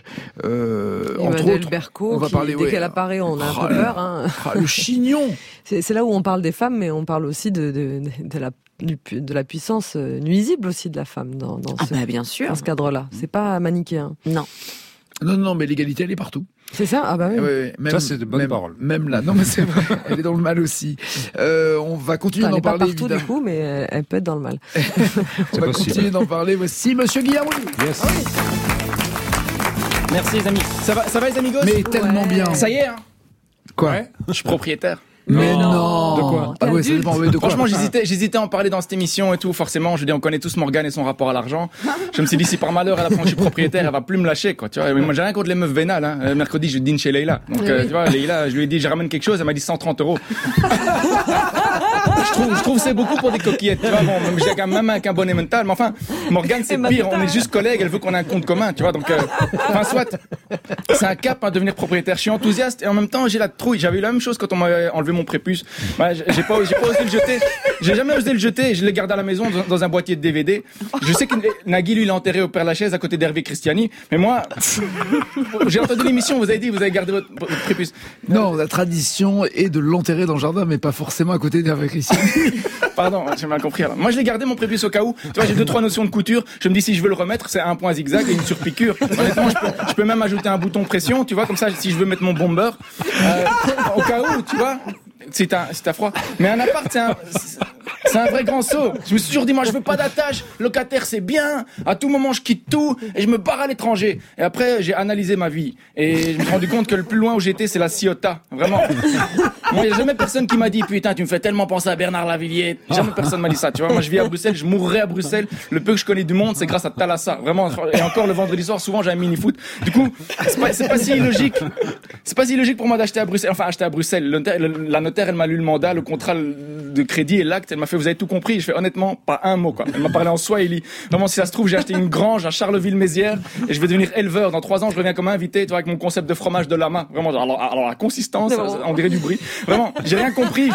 Euh, entre Emmanuel autres, Berco, on va qui, parler, dès ouais, qu'elle apparaît, on a un oh peu là peur. Hein. ah, le chignon. C'est, c'est là où on parle des femmes, mais on parle aussi de, de, de, la, du pu- de la puissance euh, nuisible aussi de la femme dans, dans, Ah ce, bah bien sûr. dans ce cadre-là. C'est pas manichéen. Non. Non, non, mais l'égalité, elle est partout. C'est ça? Ah bah oui. Ouais, ouais, même, Ça, c'est de bonnes même, paroles. Même là, non, mais c'est vrai, elle est dans le mal aussi. Euh, on va continuer Enfin, elle d'en est pas parler, partout du évidemment. coup, mais elle, elle peut être dans le mal. On va possible. continuer d'en parler. Voici Monsieur Guillermo. Yes. Merci les amis. Ça va, ça va les amigos? Mais tellement bien. Ça y est, hein. Quoi? Ouais, je suis propriétaire. Mais Non. non. De quoi? Ah ouais, ça dépend ouais, de quoi. Franchement, j'hésitais, j'hésitais à en parler dans cette émission et tout. Forcément, je dis, on connaît tous Morgane et son rapport à l'argent. Je me suis dit, si par malheur elle apprend que je suis propriétaire, elle va plus me lâcher, quoi. Tu vois. Mais moi, j'ai rien contre les meufs vénales. Hein. Euh, Mercredi, je dîne chez Leïla. Donc, euh, tu vois, Leïla, je lui ai dit, je ramène quelque chose. Elle m'a dit cent trente euros. je trouve, je trouve que c'est beaucoup pour des coquillettes. Tu vois, bon, même, j'ai quand même avec un bonnet mental. Mais enfin, Morgane, c'est pire. On est juste collègues. Elle veut qu'on ait un compte commun. Tu vois. Donc, euh, enfin, soit. C'est un cap, hein, devenir propriétaire. Je suis enthousiaste et en même temps, j'ai la trouille. J'avais eu la même chose quand on m'a enlevé mon prépuce. Bah, j'ai pas, j'ai pas osé le jeter. J'ai jamais osé le jeter. Je l'ai gardé à la maison dans, dans un boîtier de D V D. Je sais que Nagui, lui, l'a enterré au Père Lachaise à côté d'Hervé Christiani. Mais moi, j'ai entendu l'émission. Vous avez dit, vous avez gardé votre, votre prépuce. Non, la tradition est de l'enterrer dans le jardin, mais pas forcément à côté d'Hervé Christian. Pardon, j'ai mal compris. Alors. Moi, je l'ai gardé mon prépuce au cas où. Tu vois, j'ai deux trois notions de couture. Je me dis si je veux le remettre, c'est un point zigzag et une surpiqûre. Honnêtement, je peux, je peux même ajouter un bouton pression. Tu vois, comme ça, si je veux mettre mon bomber, euh, au cas où, tu vois. C'est un, c'est un froid. Mais un appart, c'est un, c'est- C'est un vrai grand saut. Je me suis toujours dit, moi, je veux pas d'attache. Locataire, c'est bien. À tout moment, je quitte tout et je me barre à l'étranger. Et après, j'ai analysé ma vie. Et je me suis rendu compte que le plus loin où j'étais, c'est la Ciotat. Vraiment. Moi, il n'y a jamais personne qui m'a dit, putain, tu me fais tellement penser à Bernard Lavilliers. Jamais personne m'a dit ça. Tu vois, moi, je vis à Bruxelles, je mourrai à Bruxelles. Le peu que je connais du monde, c'est grâce à Thalassa. Vraiment. Et encore, le vendredi soir, souvent, j'ai un mini-foot. Du coup, c'est pas, c'est pas si illogique. C'est pas si illogique pour moi d'acheter à Bruxelles. Enfin, acheter à Bruxelles. Le notaire, le, la notaire, elle m'a lu le mandat, le contrat de crédit et l'acte. Elle m'a fait, vous avez tout compris. Je fais, honnêtement, pas un mot, quoi. Elle m'a parlé en swahili. Vraiment, si ça se trouve, j'ai acheté une grange à Charleville-Mézières et je vais devenir éleveur. Dans trois ans, je reviens comme invité, tu vois, avec mon concept de fromage de lama. Vraiment, alors, alors la consistance, on dirait du bruit. Vraiment, j'ai rien compris.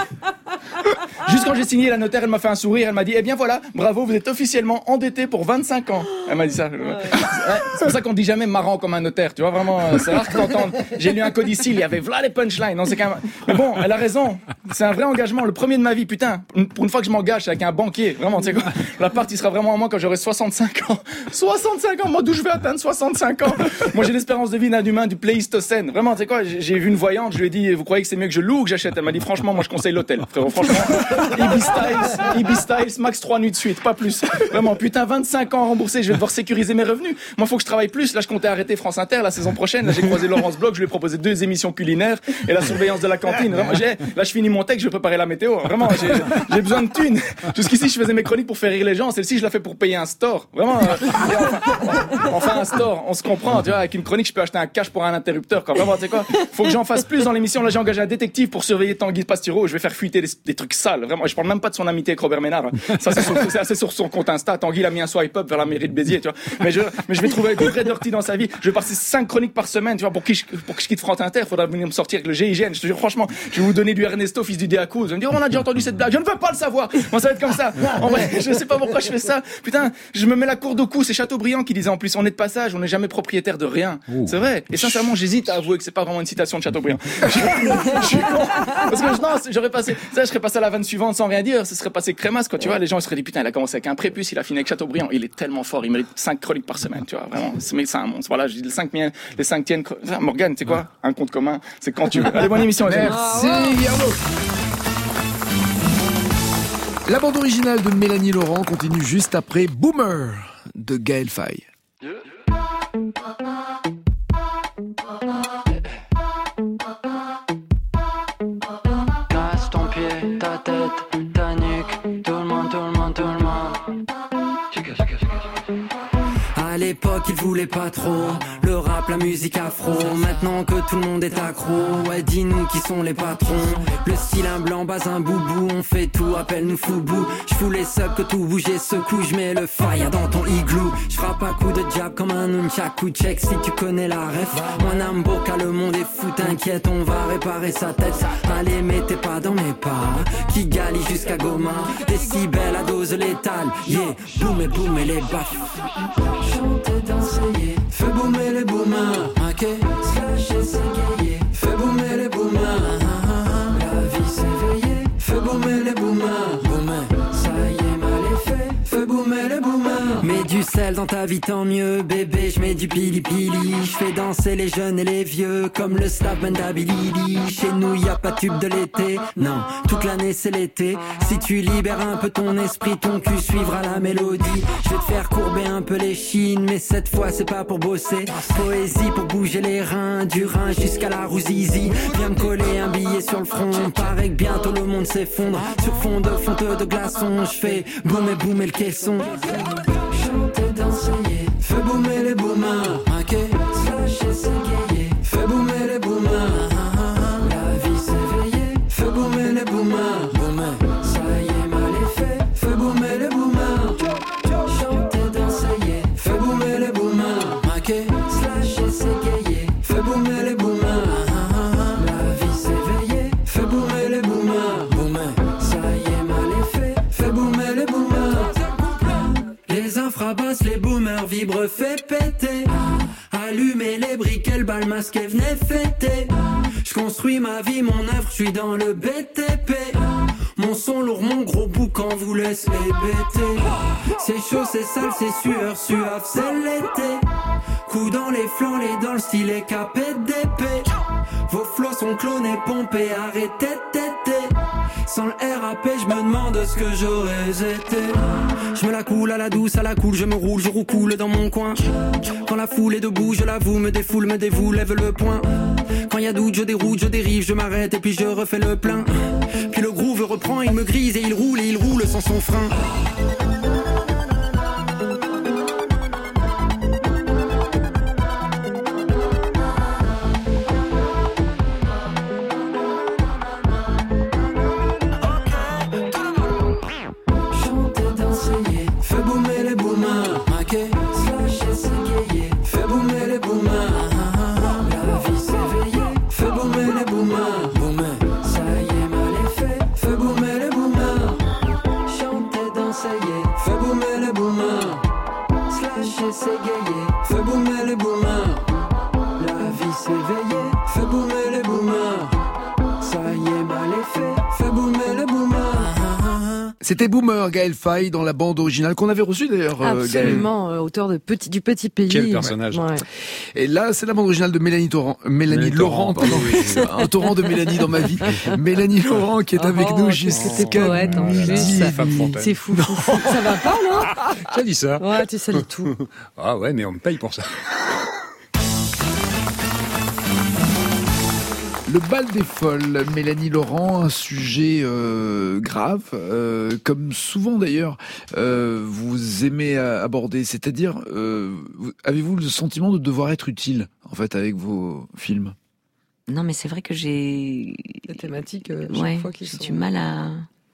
Juste quand j'ai signé, la notaire, elle m'a fait un sourire. Elle m'a dit, eh bien voilà, bravo, vous êtes officiellement endetté pour vingt-cinq ans. Elle m'a dit ça. Ouais. C'est pour ça qu'on dit jamais marrant comme un notaire, tu vois, vraiment, c'est rare que t'entendes. J'ai lu un codicile, il y avait voilà les punchlines. Non, c'est quand même... Mais bon, elle a raison. C'est un vrai engagement, le premier de ma vie, putain. Pour une fois que je m'engage, c'est avec un banquier. Vraiment, tu sais quoi. L'appart, il sera vraiment à moi quand j'aurai soixante-cinq ans. soixante-cinq ans, moi, d'où je vais atteindre soixante-cinq ans? Moi, j'ai l'espérance de vie d'un humain du Pléistocène. Vraiment, tu sais quoi, j'ai vu une voyante, je lui ai dit, vous croyez que c'est mieux que je loue ou que j'achète? Elle m'a dit, franchement, moi, je conseille l'hôtel. Frérot, franchement. Ibis Styles, Ibis Styles, max trois nuits de suite, pas plus. Vraiment, putain, vingt-cinq ans remboursés, je vais devoir sécuriser mes revenus. Moi, faut que je travaille plus. Là, je comptais arrêter France Inter la saison prochaine. Là, j'ai croisé Laurence Bloch, je lui ai proposé deux émissions culinaires et la surveillance de la cantine. Vraiment, j'ai, là, je finis mon texte, je vais préparer la météo. Vraiment, j'ai, j'ai besoin de thunes. Jusqu'ici, je faisais mes chroniques pour faire rire les gens. Celle-ci, je la fais pour payer un store. Vraiment. Euh, enfin, enfin, un store, on se comprend. Tu vois, avec une chronique, je peux acheter un cash pour un interrupteur. Quoi. Vraiment, tu sais quoi. Faut que j'en fasse plus dans l'émission. Là, j'ai engagé un détective pour surveiller Tanguy Pastureau. Je vais faire fuiter des, des trucs sales. Vraiment. Je parle même pas de son amitié avec Robert Ménard. Ça, c'est, sur, c'est assez sur son compte Insta. Tanguy, il a mis un swipe up vers la mairie de Béziers, tu vois. Mais je, mais je vais trouver des vrais dirty dans sa vie. Je vais passer cinq chroniques par semaine, tu vois, pour, qui je, pour que je quitte France Inter. Faudra venir me sortir avec le G I G N. Je te jure, franchement, je vais vous donner du Ernesto, fils du Déaco. Vous allez me dire, oh, on a déjà entendu cette blague. Je ne veux pas le savoir. Moi, ça va être comme ça. En vrai, je sais pas pourquoi je fais ça. Putain, je me mets la courde au cou. C'est Chateaubriand qui disait en plus, on est de passage, on n'est jamais propriétaire de rien. Oh. C'est vrai. Et sincèrement, j'hésite à avouer que c'est pas vraiment une citation de Chateaubriand. je, je suis con. Parce que non, j'aurais passé, ça, je serais passé à la vanne suivante sans rien dire. Ce serait passé crémasse, quoi. Tu vois, les gens, ils seraient dit, putain, il a commencé avec un prépuce, il a fini avec Chateaubriand. Il est tellement fort. Il mérite cinq chroniques par semaine, tu vois. Vraiment. C'est, c'est un monstre. Voilà, je dis les cinq miennes, les cinq tiennes. Morgane, c'est quoi? Un compte commun. C'est quand tu veux. Allez, bonne émission. Merci, Guillermo. La bande originale de Mélanie Laurent continue juste après Boomer de Gaël Faye. Casse ton pied, ta tête, ta nuque, tout le monde, tout le monde, tout le monde. À l'époque, ils voulaient pas trop le rap, la musique afro. Maintenant que tout le monde est accro, ouais, dis-nous qui sont les patrons. Le style un blanc, bas un boubou, on fait tout, appelle-nous foubou. J'fous les subs que tout bouge et secoue, j'mets le fire dans ton igloo. J'frappe à coup de jab comme un nunchaku, check si tu connais la ref. Moi Namboka, le monde est fou, t'inquiète, on va réparer sa tête. Allez, mettez pas dans mes pas, qui galie jusqu'à Goma. Décibels à dose létale, yeah, boum et boum et les baffes. Chanter, danser, yeah. Fais boomer les boomers, ok. Slasher, s'égayer. Fais boomer les boomers, la vie s'éveiller. Fais boomer les boomers, boomer. Ça y est, mal est fait. Fais boomer les boomers. Mets du sel dans ta vie, tant mieux, bébé. J'mets du pili pili. J'fais danser les jeunes et les vieux comme le Slapman d'Abilidi. Chez nous y a pas de tube de l'été, non. Toute l'année c'est l'été. Si tu libères un peu ton esprit, ton cul suivra la mélodie. Je vais te faire courber un peu les chines, mais cette fois c'est pas pour bosser. Poésie pour bouger les reins, du Rhin jusqu'à la Rouzizi. Viens me coller un billet sur le front, paraît que bientôt le monde s'effondre. Sur fond de fonte de glaçons, je fais boum et boum et le caisson. Chanter, danser, yeah. Fais boomer les boomers, ok. Slasher, s'égayer. Fais boomer les boomers, la vie s'éveiller. Fais boomer les boomers, boomer. Ça y est, mal est fait. Fais boomer les boomers. Chanter, danser, yeah. Fais boomer les boomers, ok. Slasher, s'égayer. Fais boomer les boomers, la vie s'éveiller. Fais boomer les boomers, boomer. Ça y est, mal est fait. Fais boomer les boomers. Les infrabasses, les boomers vibrent, fait péter. Allumer les briquets, le bal masqué, venez fêter. J'construis ma vie, mon œuvre, j'suis dans le B T P. Mon son lourd, mon gros boucan vous laisse les bêter. C'est chaud, c'est sale, c'est sueur, suave, c'est l'été. Coup dans les flancs, les dans le style et capé d'épée. Vos flots sont clonés, pompés, arrêtez de téter. Sans le R A P, je me demande ce que j'aurais été. Je me la coule à la douce, à la cool, je me roule, je roucoule dans mon coin. Quand la foule est debout, je l'avoue, me défoule, me dévoue, lève le poing. Quand y a doute, je déroute, je dérive, je m'arrête et puis je refais le plein. Puis le groove reprend, il me grise et il roule et il roule sans son frein. C'était Boomer, Gaël Faye, dans la bande originale qu'on avait reçue d'ailleurs. Absolument, euh, auteur de Petit, du Petit Pays. Quel personnage. Ouais. Et là, c'est la bande originale de Mélanie, Torrent, Mélanie, Mélanie Laurent. Pardon, oui. Un torrent de Mélanie dans ma vie. Mélanie Laurent qui est oh, avec nous jusqu'à poète en midi. C'est fou, fou, fou. Ça va pas, non? Tu as dit ça? Ouais, tu salis tout. Ah ouais, mais on me paye pour ça. Le bal des folles, Mélanie Laurent, un sujet euh, grave, euh, comme souvent d'ailleurs euh, vous aimez aborder, c'est-à-dire euh, avez-vous le sentiment de devoir être utile en fait avec vos films? Non, mais c'est vrai que j'ai la thématique euh, chaque ouais, fois qu'ils j'ai sont... du mal à.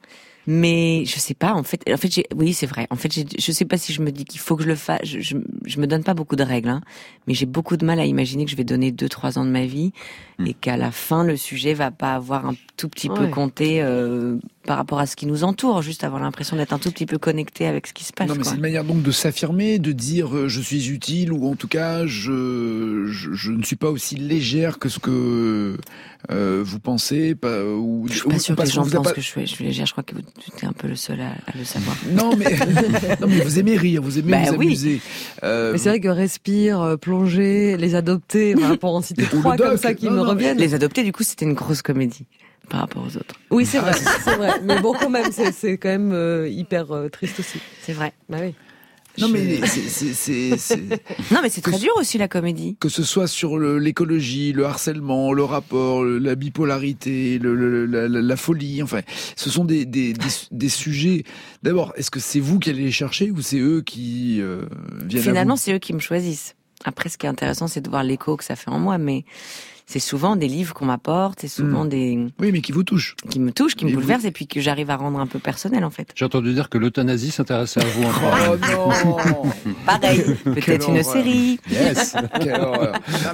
Mais je sais pas, en fait, en fait, j'ai, oui, c'est vrai. En fait, j'ai, je sais pas si je me dis qu'il faut que je le fasse. Je, je, je me donne pas beaucoup de règles, hein, mais j'ai beaucoup de mal à imaginer que je vais donner deux, trois ans de ma vie mmh. et qu'à la fin le sujet va pas avoir un tout petit ouais. peu compté euh, par rapport à ce qui nous entoure, juste avoir l'impression d'être un tout petit peu connecté avec ce qui se passe. Non, mais quoi. c'est une manière donc de s'affirmer, de dire euh, je suis utile ou en tout cas je je, je ne suis pas aussi légère que ce que euh, vous pensez. Pas, ou, je suis pas ou, sûre que les gens pensent pas... que je suis, je suis légère. Je crois que vous êtes un peu le seul à, à le savoir. Non, mais non, mais vous aimez rire, vous aimez bah, vous oui. amuser. Euh, mais c'est vrai que Respire, Plonger, Les Adoptés, voilà, pour en citer trois doc, comme ça qui non, me non, reviennent. Les Adoptés, du coup, c'était une grosse comédie par rapport aux autres. Oui, c'est vrai, c'est vrai. Mais bon, quand même, c'est, c'est quand même euh, hyper euh, triste aussi. C'est vrai. Bah oui. Non, mais c'est, c'est, c'est, c'est... non, mais c'est très dur aussi la comédie. Que ce soit sur le, l'écologie, le harcèlement, le rapport, le, la bipolarité, le, le, la, la, la folie, enfin, ce sont des, des, des, des sujets. D'abord, est-ce que c'est vous qui allez les chercher ou c'est eux qui euh, viennent Finalement, à vous ? c'est eux qui me choisissent. Après, ce qui est intéressant, c'est de voir l'écho que ça fait en moi, mais c'est souvent des livres qu'on m'apporte, c'est souvent mmh. des... Oui, mais qui vous touchent. Qui me touchent, qui me et bouleversent, vous... et puis que j'arrive à rendre un peu personnel, en fait. J'ai entendu dire que l'euthanasie s'intéressait à vous encore. Oh non. Pareil, peut-être Quelle une horreur. Série. Yes. Quelle horreur.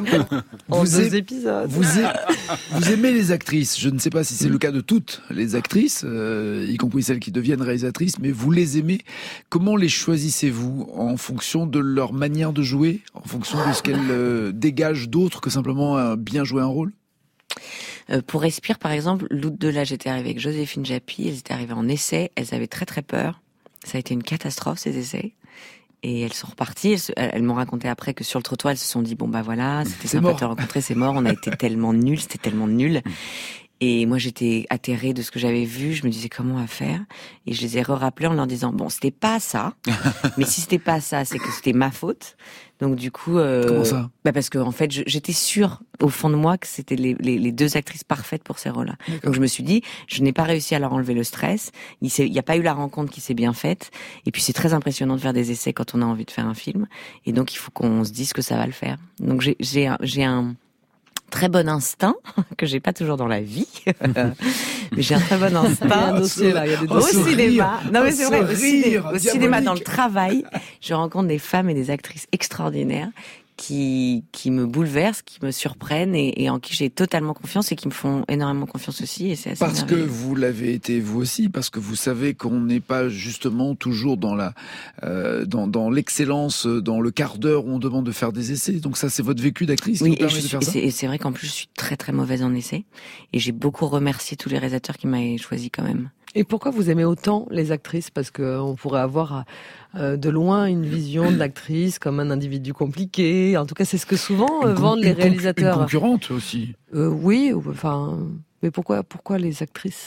En vous deux a... épisodes. Vous, a... vous aimez les actrices. Je ne sais pas si c'est mmh. le cas de toutes les actrices, euh, y compris celles qui deviennent réalisatrices, mais vous les aimez. Comment les choisissez-vous? En fonction de leur manière de jouer? En fonction de ce qu'elles euh, dégagent d'autre que simplement euh, bien jouer un rôle? Euh, pour Respire, par exemple, l'août de là, j'étais arrivée avec Joséphine Japy, elles étaient arrivées en essai, elles avaient très très peur. Ça a été une catastrophe, ces essais. Et elles sont reparties, elles, se, elles, elles m'ont raconté après que sur le trottoir, elles se sont dit, bon bah voilà, c'était c'est sympa mort. De te rencontrer, c'est mort, on a été tellement nuls, c'était tellement nul. Et moi, j'étais atterrée de ce que j'avais vu. Je me disais comment on va faire. Et je les ai re-rappelés en leur disant bon, c'était pas ça. Mais si c'était pas ça, c'est que c'était ma faute. Donc du coup, euh, comment ça? Bah parce que en fait, je, j'étais sûre au fond de moi que c'était les, les, les deux actrices parfaites pour ces rôles-là. D'accord. Donc je me suis dit, je n'ai pas réussi à leur enlever le stress. Il n'y a pas eu la rencontre qui s'est bien faite. Et puis c'est très impressionnant de faire des essais quand on a envie de faire un film. Et donc il faut qu'on se dise que ça va le faire. Donc j'ai, j'ai, un, j'ai un très bon instinct que j'ai pas toujours dans la vie, mais j'ai un très bon instinct. Il y a un dossier là, il y a des dossiers. Au cinéma, non mais c'est vrai, au, ciné, au cinéma, dans le travail, je rencontre des femmes et des actrices extraordinaires qui qui me bouleversent, qui me surprennent et, et en qui j'ai totalement confiance et qui me font énormément confiance aussi. Et c'est assez parce merveilleux. que vous l'avez été vous aussi, parce que vous savez qu'on n'est pas justement toujours dans la euh, dans dans l'excellence, dans le quart d'heure où on demande de faire des essais. Donc ça, c'est votre vécu d'actrice qui oui, vous permet et je de suis, faire et ça. C'est, et c'est vrai qu'en plus je suis très très mauvaise en essais et j'ai beaucoup remercié tous les réalisateurs qui m'avaient choisi quand même. Et pourquoi vous aimez autant les actrices? Parce que on pourrait avoir euh, de loin une vision de l'actrice comme un individu compliqué. En tout cas, c'est ce que souvent euh, vendent les une réalisateurs. Une concurrente aussi. Euh, oui, enfin, mais pourquoi, pourquoi les actrices?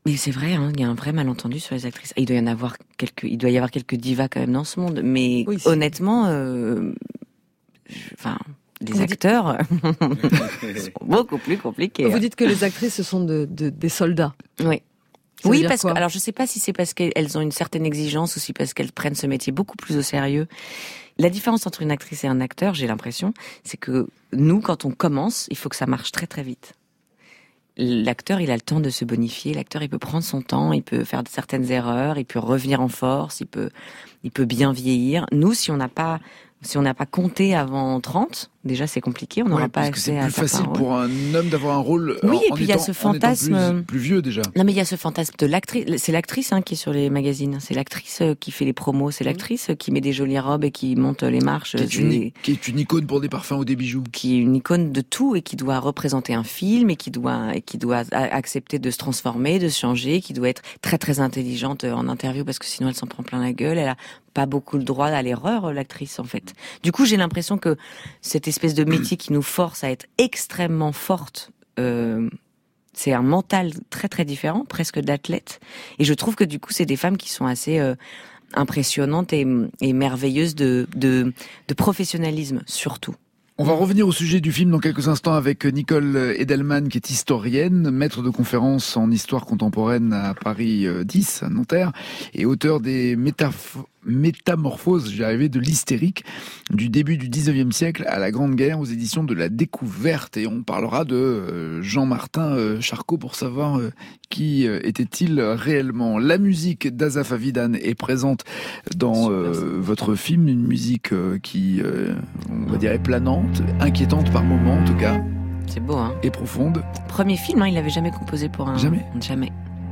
Mais c'est vrai, hein, il y a un vrai malentendu sur les actrices. Il doit y en avoir quelques, il doit y avoir quelques divas quand même dans ce monde. Mais oui, honnêtement, euh, je, enfin, les acteurs sont beaucoup plus compliqués. Vous dites que les actrices, ce sont de, de, des soldats. Oui. Ça oui, parce que, alors je sais pas si c'est parce qu'elles ont une certaine exigence ou si parce qu'elles prennent ce métier beaucoup plus au sérieux. La différence entre une actrice et un acteur, j'ai l'impression, c'est que nous, quand on commence, il faut que ça marche très très vite. L'acteur, il a le temps de se bonifier. L'acteur, il peut prendre son temps, il peut faire certaines erreurs, il peut revenir en force, il peut, il peut bien vieillir. Nous, si on n'a pas, si on n'a pas compté avant trente, déjà c'est compliqué, on n'aura ouais, pas accès à c'est plus facile pour un homme d'avoir un rôle. Oui, en, et puis il y a ce fantasme plus, plus vieux déjà. Non, mais il y a ce fantasme de l'actrice. C'est l'actrice hein, qui est sur les magazines. C'est l'actrice qui fait les promos. C'est l'actrice qui met des jolies robes et qui monte les marches. Qui est, une, qui est une icône pour des parfums ou des bijoux. Qui est une icône de tout et qui doit représenter un film et qui doit et qui doit accepter de se transformer, de se changer, qui doit être très très intelligente en interview parce que sinon elle s'en prend plein la gueule. Elle a pas beaucoup le droit à l'erreur, l'actrice en fait. Du coup, j'ai l'impression que cette espèce de métier qui nous force à être extrêmement forte, euh, c'est un mental très très différent, presque d'athlète. Et je trouve que du coup, c'est des femmes qui sont assez euh, impressionnantes et, et merveilleuses de, de, de professionnalisme surtout. On va revenir au sujet du film dans quelques instants avec Nicole Edelman, qui est historienne, maître de conférences en histoire contemporaine à Paris dix, à Nanterre, et auteur des métaph- métamorphoses, j'y arrivais, de l'hystérique, du début du dix-neuvième siècle à la Grande Guerre, aux éditions de la Découverte. Et on parlera de Jean-Martin Charcot pour savoir qui était-il réellement. La musique d'Asaf Avidan est présente dans euh, votre film, une musique euh, qui, euh, on va dire, est planante, inquiétante par moments en tout cas. C'est beau, hein. Et profonde. Premier film, hein, il l'avait jamais composé pour un... Jamais. Jamais.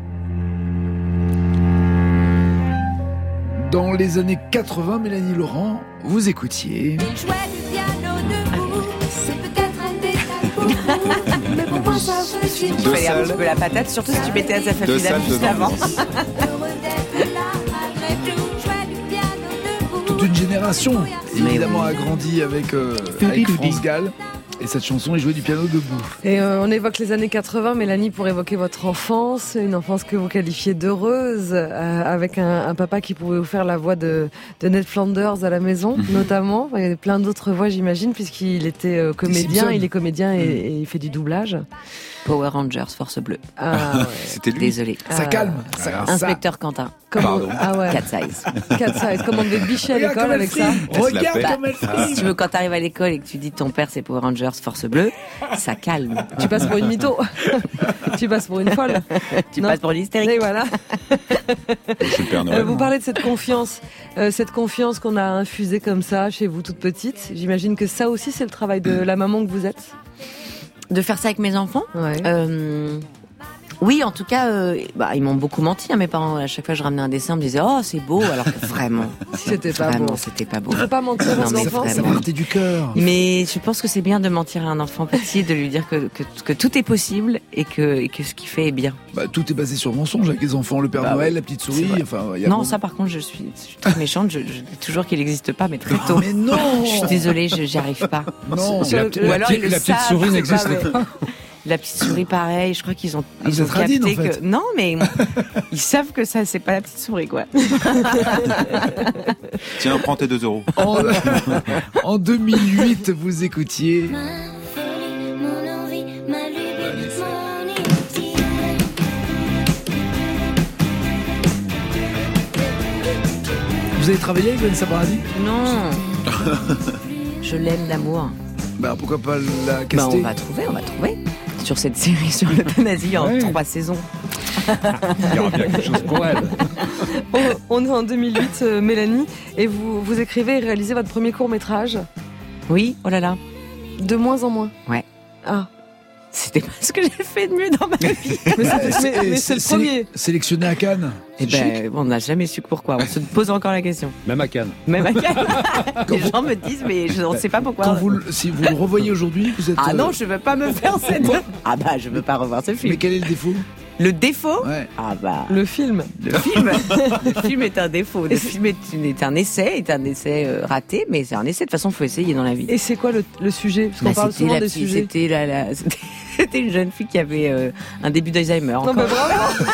Dans les années quatre-vingts, Mélanie Laurent, vous écoutiez... Il jouait du piano debout, c'est peut-être un détail, mais pour moi ça je suis... Tu fallait un petit peu la patate, surtout si tu mettais à sa famille juste avant. Toute une génération, évidemment, a grandi avec, euh, avec France Gall. Et cette chanson est jouée du piano debout. Et euh, on évoque les années quatre-vingts, Mélanie, pour évoquer votre enfance, une enfance que vous qualifiez d'heureuse, euh, avec un, un papa qui pouvait vous faire la voix de, de Ned Flanders à la maison, notamment. Et plein d'autres voix, j'imagine, puisqu'il était euh, comédien, il est comédien et, et il fait du doublage. Power Rangers, Force Bleue. Ah, ouais. C'était lui. Désolé. Ça Ah, calme. Ça, Inspecteur Quentin. Comment, ah ouais. Cat size. Cat size. Comment on devait bicher à Regarde l'école comme avec elle ça? frime. Regarde Bah, comme elle frime. si tu veux, quand t'arrives à l'école et que tu dis ton père c'est Power Rangers, Force Bleue, ça calme. Tu passes pour une mytho. Tu passes pour une folle. Tu Non. passes pour l'hystérique. Et voilà. C'est le Père Noël. Euh, vous parlez de cette confiance, euh, cette confiance qu'on a infusée comme ça chez vous toute petite. J'imagine que ça aussi c'est le travail de la maman que vous êtes. De faire ça avec mes enfants. Ouais. Euh, oui, en tout cas, euh, bah, ils m'ont beaucoup menti. Hein, mes parents, à chaque fois que je ramenais un dessin, ils me disaient « Oh, c'est beau », alors que vraiment, C'était pas vraiment, beau. c'était pas beau. Il faut pas mentir Non, aux mais enfants. Ça vraiment. partait du cœur. Mais je pense que c'est bien de mentir à un enfant petit et de lui dire que, que, que tout est possible et que, et que ce qu'il fait est bien. Bah, tout est basé sur le mensonge avec les enfants, le Père Bah Noël, oui. la petite C'est souris. vrai. Enfin, y a Non, bon- ça par contre, je suis, je suis très méchante. Je, je dis toujours qu'il n'existe pas, mais très tôt. Mais non. Je suis désolée, je j'y arrive pas. Non. Sur- La, ou la alors petite- ils le la petite savent, souris c'est n'existe mais- pas. La petite souris, pareil. Je crois qu'ils ont, Ah, ils vous ont êtes radine, capté en fait. que non, mais ils savent que ça, c'est pas la petite souris, quoi. Tiens, prends tes deux euros. En, en deux mille huit, vous écoutiez... Ma folie, mon envie, ma lubie, mon inutile. Vous avez travaillé avec Vanessa Paradis? Non. Je l'aime d'amour. Bah, pourquoi pas la Bah, caster? on va trouver, on va trouver. Sur cette série sur l'euthanasie en Ouais. trois saisons. Il y aura bien quelque chose pour elle. On, on est en deux mille huit, euh, Mélanie, et vous, vous écrivez et réalisez votre premier court-métrage. Oui, oh là là. De moins en moins. Ouais. Ah. C'était pas ce que j'ai fait de mieux dans ma vie. Mais c'est, mais- mais c'est le sé- premier. Sélectionné à Cannes. Eh C'est chic. ben, on n'a jamais su pourquoi. On se pose encore la question. Même à Cannes. Même à Cannes. Les gens me disent, mais je ne sais pas pourquoi. Quand vous, le- si vous le revoyez aujourd'hui, vous êtes... Ah euh, non, je veux pas me faire cette... Ah bah, je veux pas revoir ce film. Mais quel est le défaut? Le défaut Ouais. Ah bah. Le film. Le film, le film est un défaut. Le film est, est un essai, est un essai euh, raté, mais c'est un essai. De toute façon, faut essayer dans la vie. Et c'est quoi le, le sujet? Parce qu'on Bah, parle c'était souvent la des petite- sujets. C'était la, la- c'était- c'était une jeune fille qui avait euh, un début d'Alzheimer. Non, encore. mais bravo.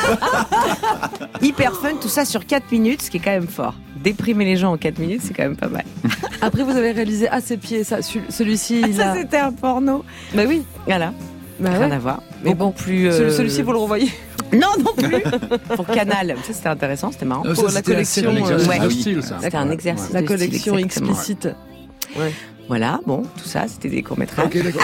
Hyper fun, tout ça sur quatre minutes, ce qui est quand même fort. Déprimer les gens en quatre minutes, c'est quand même pas mal. Après, vous avez réalisé À ses pieds, ça, celui- celui-ci, il Ça, a... c'était un porno. Bah oui. Voilà. Bah Rien ouais. à voir. Mais bon, plus. euh, Celui- Celui-ci, vous le revoyez. Non, non plus. Pour Canal. Ça, c'était intéressant, c'était marrant. Non, ça, Pour la c'était collection, assez- Un exercice ouais. de style, ça. C'était un exercice. La de style, collection exactement. explicite. Ouais. Voilà, bon, tout ça, c'était des courts-métrages. Ok, d'accord.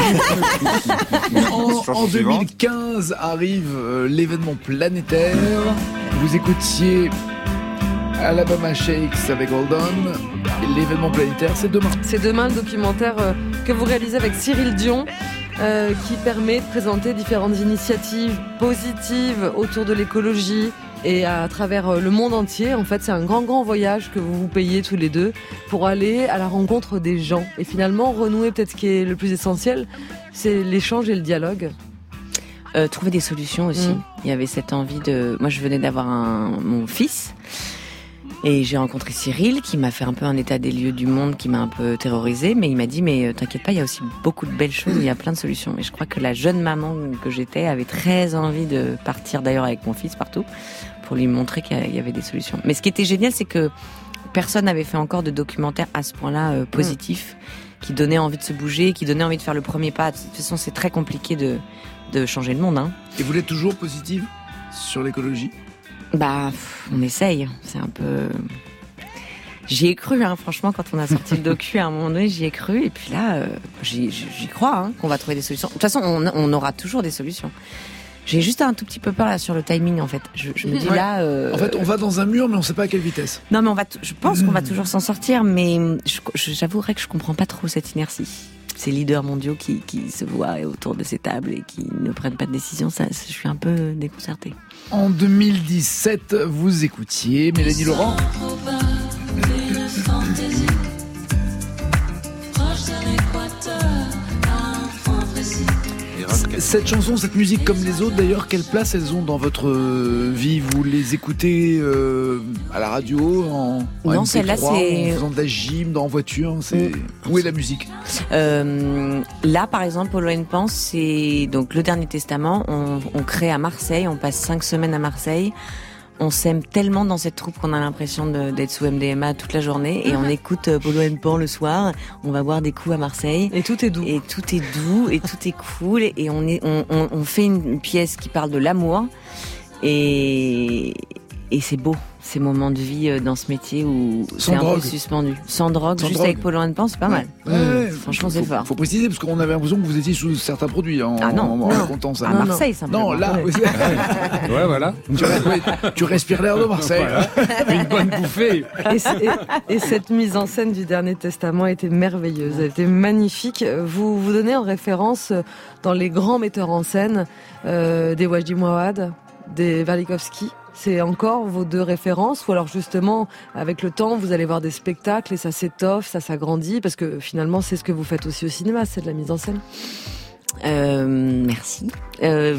en, Chanson en deux suivante. mille quinze arrive euh, l'événement planétaire. Vous écoutiez Alabama Shakes avec Hold On. Et l'événement planétaire, c'est demain. C'est demain le documentaire euh, que vous réalisez avec Cyril Dion, euh, qui permet de présenter différentes initiatives positives autour de l'écologie et à travers euh, le monde entier. En fait, c'est un grand, grand voyage que vous vous payez tous les deux pour aller à la rencontre des gens. Et finalement, renouer peut-être ce qui est le plus essentiel, c'est l'échange et le dialogue. Euh, trouver des solutions aussi. Mm. Il y avait cette envie de... Moi, je venais d'avoir un... mon fils. Et j'ai rencontré Cyril, qui m'a fait un peu un état des lieux du monde, qui m'a un peu terrorisée. Mais il m'a dit, mais euh, t'inquiète pas, il y a aussi beaucoup de belles choses, il y a plein de solutions. Et je crois que la jeune maman que j'étais avait très envie de partir d'ailleurs avec mon fils partout, pour lui montrer qu'il y avait des solutions. Mais ce qui était génial, c'est que personne n'avait fait encore de documentaire à ce point-là euh, positif, mmh. qui donnait envie de se bouger, qui donnait envie de faire le premier pas. De toute façon, c'est très compliqué de, de changer le monde. Hein. Et vous êtes toujours positive sur l'écologie? Bah, pff, on essaye. C'est un peu... J'y ai cru, hein, franchement, quand on a sorti le docu, à un moment donné, j'y ai cru. Et puis là, euh, j'y, j'y crois hein, qu'on va trouver des solutions. De toute façon, on, on aura toujours des solutions. J'ai juste un tout petit peu peur là sur le timing en fait. Je, je me dis Ouais. là. Euh... En fait, on va dans un mur, mais on ne sait pas à quelle vitesse. Non, mais on va. T- je pense mmh. qu'on va toujours s'en sortir, mais je, je, j'avouerais que je comprends pas trop cette inertie. Ces leaders mondiaux qui, qui se voient autour de ces tables et qui ne prennent pas de décision, ça, je suis un peu déconcertée. En deux mille dix-sept, vous écoutiez Mélanie Laurent. Cette chanson, cette musique, comme les autres d'ailleurs, quelle place elles ont dans votre vie? Vous les écoutez euh, à la radio, en, en non, M P trois, celle-là, c'est... en faisant de la gym, dans, en voiture, c'est... Mmh. Où est la musique? euh, Là, par exemple, Polo and Pan, c'est donc le Dernier Testament. On, on crée à Marseille, on passe cinq semaines à Marseille. On s'aime tellement dans cette troupe qu'on a l'impression de, d'être sous M D M A toute la journée. Et on écoute Polo and Pan le soir. On va boire des coups à Marseille. Et tout est doux. Et tout est doux, et tout est cool. Et on, est, on, on, on fait une pièce qui parle de l'amour. Et, et c'est beau, ces moments de vie dans ce métier où Sans c'est un drogue. peu suspendu. Sans drogue, Sans juste drogue. avec Polo and Pan, c'est pas mal. Ouais, ouais, Franchement, faut, c'est faut, fort. faut préciser, parce qu'on avait l'impression que vous étiez sous certains produits en, Ah non, en, en non. racontant ça. À Non, Marseille, non. simplement. Non, là, Ouais. Ouais, voilà. tu, ouais, tu respires l'air de Marseille. Voilà. Une bonne bouffée. Et, et, et cette mise en scène du Dernier Testament était merveilleuse, elle était magnifique. Vous vous donnez en référence dans les grands metteurs en scène euh, des Wajdi Mouawad, des Valikovsky. C'est encore vos deux références, ou alors justement, avec le temps, vous allez voir des spectacles et ça s'étoffe, ça s'agrandit, parce que finalement, c'est ce que vous faites aussi au cinéma, c'est de la mise en scène. Euh, merci. Euh,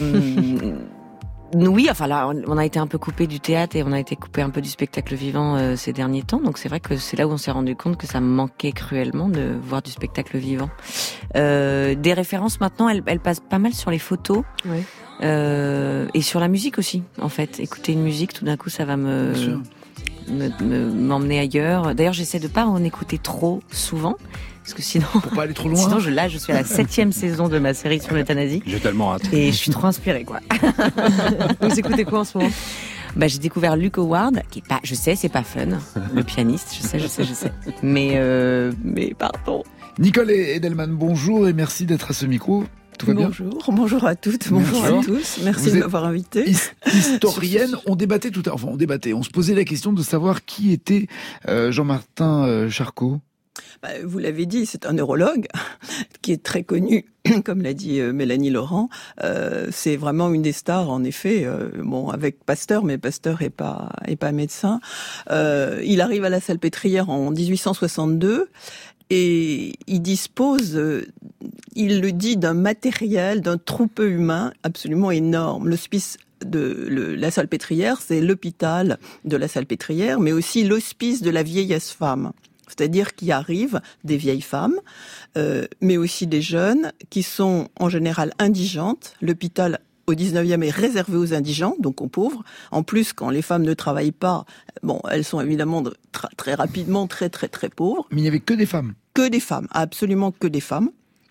oui, enfin là, on a été un peu coupé du théâtre et on a été coupé un peu du spectacle vivant euh, ces derniers temps. Donc c'est vrai que c'est là où on s'est rendu compte que ça me manquait cruellement de voir du spectacle vivant. Euh, des références maintenant, elles, elles passent pas mal sur les photos. Oui. Euh, et sur la musique aussi, en fait. Écouter une musique, tout d'un coup, ça va me, me, me m'emmener ailleurs. D'ailleurs, j'essaie de pas en écouter trop souvent, parce que sinon, pour pas aller trop loin. Sinon, je, là, je suis à la septième saison de ma série sur l'euthanasie. J'ai tellement hâte. Et je suis trop inspirée, quoi. Vous écoutez quoi en ce moment? Bah, j'ai découvert Luke Howard, qui est pas, je sais, c'est pas fun, le pianiste, je sais, je sais, je sais. Mais, euh, mais pardon. Nicole Edelman, bonjour et merci d'être à ce micro. Tout va bien? Bonjour, bonjour à toutes, bonjour Bonjour. à tous. Merci Vous de m'avoir invité. His- historienne, on débattait tout à l'heure, enfin on débattait, on se posait la question de savoir qui était euh, Jean-Martin euh, Charcot. Bah, vous l'avez dit, c'est un neurologue qui est très connu, comme l'a dit euh, Mélanie Laurent. Euh, c'est vraiment une des stars, en effet. Euh, bon, avec Pasteur, mais Pasteur est pas est pas médecin. Euh, il arrive à la Salpêtrière en dix-huit cent soixante-deux. Et il dispose, euh, il le dit, d'un matériel, d'un troupeau humain absolument énorme. L'hospice de le, la Salpêtrière, c'est l'hôpital de la Salpêtrière, mais aussi l'hospice de la vieillesse femme. C'est-à-dire qu'il arrive des vieilles femmes, euh, mais aussi des jeunes qui sont en général indigentes. L'hôpital au dix-neuvième est réservé aux indigents, donc aux pauvres. En plus, quand les femmes ne travaillent pas, bon, elles sont évidemment très, très rapidement très très très pauvres. Mais il n'y avait que des femmes. Que des femmes, absolument que des femmes.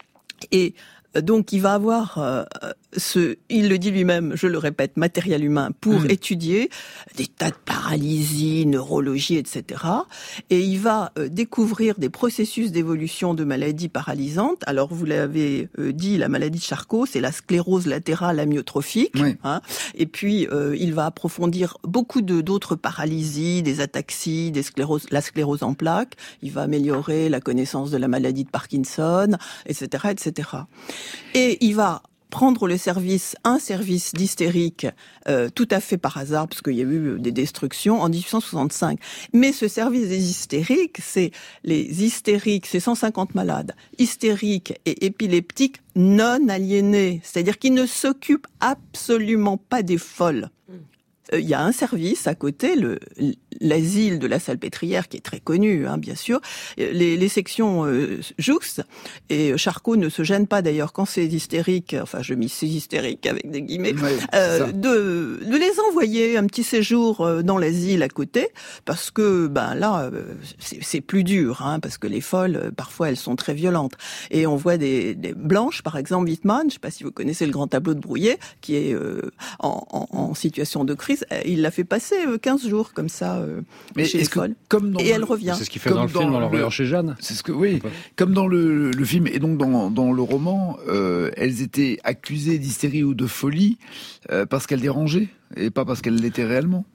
Et donc, il va avoir euh, ce, il le dit lui-même, je le répète, matériel humain pour mmh. étudier des tas de paralysies, neurologie, et cetera. Et il va euh, découvrir des processus d'évolution de maladies paralysantes. Alors, vous l'avez euh, dit, la maladie de Charcot, c'est la sclérose latérale amyotrophique. Oui. Hein. Et puis, euh, il va approfondir beaucoup de d'autres paralysies, des ataxies, des scléroses, la sclérose en plaques. Il va améliorer la connaissance de la maladie de Parkinson, et cetera, et cetera. Et il va prendre le service, un service d'hystérique, euh, tout à fait par hasard, parce qu'il y a eu des destructions, en dix-huit cent soixante-cinq. Mais ce service des hystériques, c'est les hystériques, c'est cent cinquante malades, hystériques et épileptiques non aliénés, c'est-à-dire qui ne s'occupent absolument pas des folles. Il y a un service à côté, le, l'asile de la Salpêtrière, qui est très connu, hein, bien sûr. Les, les sections euh, jouxtes, et Charcot ne se gêne pas d'ailleurs quand c'est hystérique, enfin je mis c'est hystérique avec des guillemets, ouais, euh, de, de les envoyer un petit séjour dans l'asile à côté, parce que ben là c'est, c'est plus dur, hein, parce que les folles parfois elles sont très violentes. Et on voit des, des blanches, par exemple Wittmann, je sais pas si vous connaissez le grand tableau de Brouillet, qui est euh, en, en, en situation de crise. Il l'a fait passer quinze jours comme ça euh, mais chez les folles. Comme dans et elle revient. C'est ce qu'il fait dans le film, dans l'Horreur chez Jeanne. C'est ce que, oui. Comme dans le, le film et donc dans, dans le roman, euh, elles étaient accusées d'hystérie ou de folie euh, parce qu'elles dérangeaient et pas parce qu'elles l'étaient réellement.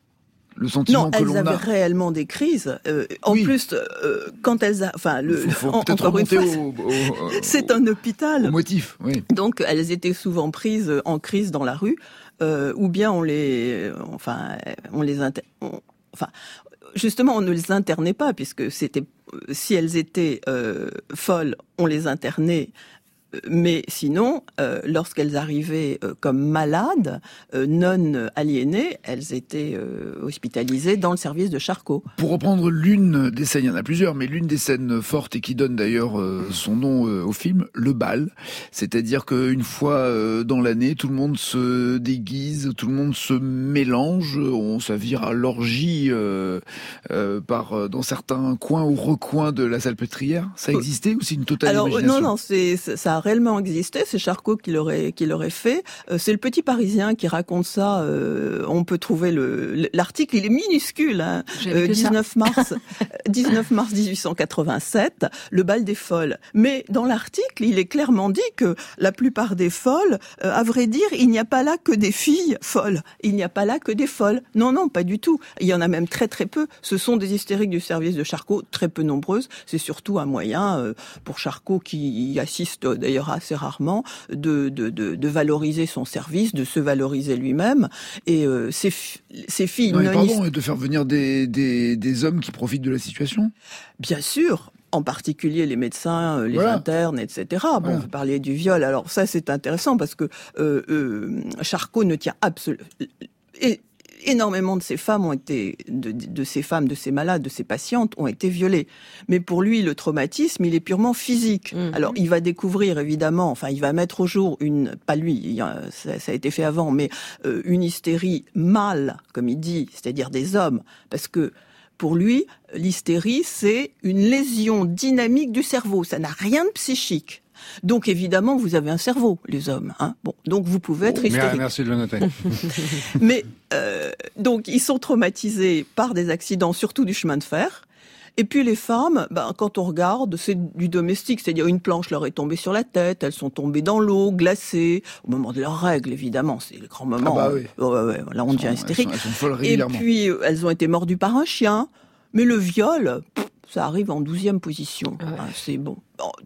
Le sentiment non, que l'on a. elles avaient réellement des crises. Euh, en oui. plus, euh, quand elles, a... enfin, le, faut, faut en, encore une fois, au, au, au, c'est un hôpital. Au motif, oui. Donc, elles étaient souvent prises en crise dans la rue, euh, ou bien on les, enfin, on les, inter... on... enfin, justement, on ne les internait pas puisque c'était, si elles étaient euh, folles, on les internait. Mais sinon, euh, lorsqu'elles arrivaient euh, comme malades, euh, non aliénées, elles étaient euh, hospitalisées dans le service de Charcot. Pour reprendre l'une des scènes, il y en a plusieurs, mais l'une des scènes fortes et qui donne d'ailleurs euh, son nom euh, au film, le bal. C'est-à-dire qu'une fois euh, dans l'année, tout le monde se déguise, tout le monde se mélange, on s'avire à l'orgie euh, euh, par dans certains coins ou recoins de la Salpêtrière. Ça existait ou c'est une totale Alors, imagination? Non, non, c'est, ça a réellement existé, c'est Charcot qui l'aurait qui l'aurait fait. Euh, c'est le Petit Parisien qui raconte ça. Euh, on peut trouver le l'article, il est minuscule. Hein, euh, dix-neuf mars dix-neuf mars dix-huit cent quatre-vingt-sept, le bal des folles. Mais dans l'article, il est clairement dit que la plupart des folles, euh, à vrai dire, il n'y a pas là que des filles folles. Il n'y a pas là que des folles. Non, non, pas du tout. Il y en a même très très peu. Ce sont des hystériques du service de Charcot, très peu nombreuses. C'est surtout un moyen euh, pour Charcot qui y assiste d'ailleurs assez rarement, de, de, de, de valoriser son service, de se valoriser lui-même. Et euh, ces, ces filles... Non, non pardon, et de faire venir des, des, des hommes qui profitent de la situation? Bien sûr, en particulier les médecins, les voilà. internes, et cetera. Bon, voilà. Vous parliez du viol, alors ça c'est intéressant parce que euh, euh, Charcot ne tient absolument... Et, énormément de ces femmes ont été, de, de ces femmes, de ces malades, de ces patientes ont été violées. Mais pour lui, le traumatisme, il est purement physique. Mmh. Alors, il va découvrir, évidemment, enfin, il va mettre au jour une, pas lui, il a, ça, ça a été fait avant, mais euh, une hystérie mâle, comme il dit, c'est-à-dire des hommes. Parce que, pour lui, l'hystérie, c'est une lésion dynamique du cerveau. Ça n'a rien de psychique. Donc évidemment, vous avez un cerveau, les hommes. Hein. Bon, donc vous pouvez être hystérique. Oh, merci de le noter. Mais euh, donc ils sont traumatisés par des accidents, surtout du chemin de fer. Et puis les femmes, ben, quand on regarde, c'est du domestique, c'est-à-dire une planche leur est tombée sur la tête, elles sont tombées dans l'eau, glacées, au moment de leurs règles, évidemment, c'est le grand moment. Ah bah oui. Ouais, ouais, là on devient hystérique. Elles sont, elles sont folles Et régulièrement. puis elles ont été mordues par un chien, mais le viol... Pff, ça arrive en douzième position. Ouais. Ah, c'est bon.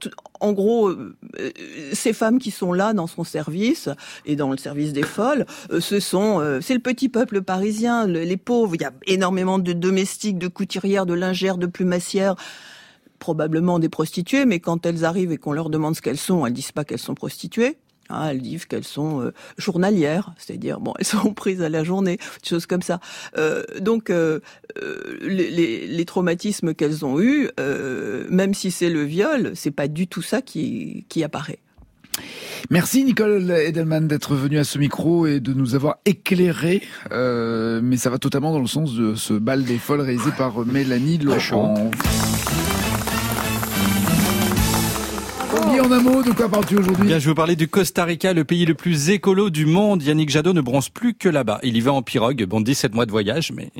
En gros, euh, ces femmes qui sont là dans son service et dans le service des folles, euh, ce sont, euh, c'est le petit peuple parisien, le, les pauvres. Il y a énormément de domestiques, de couturières, de lingères, de plumassières, probablement des prostituées. Mais quand elles arrivent et qu'on leur demande ce qu'elles sont, elles disent pas qu'elles sont prostituées. Hein, elles disent qu'elles sont euh, journalières, c'est-à-dire bon, elles sont prises à la journée, des choses comme ça. Euh, donc euh, euh, les, les, les traumatismes qu'elles ont eus, euh, même si c'est le viol, c'est pas du tout ça qui, qui apparaît. Merci Nicole Edelman d'être venue à ce micro et de nous avoir éclairé, euh, mais ça va totalement dans le sens de ce bal des folles réalisé par Mélanie Laurent. En un mot, de quoi parles-tu aujourd'hui ? Bien, je vais vous parler du Costa Rica, le pays le plus écolo du monde. Yannick Jadot ne bronze plus que là-bas. Il y va en pirogue. Bon, dix-sept mois de voyage, mais...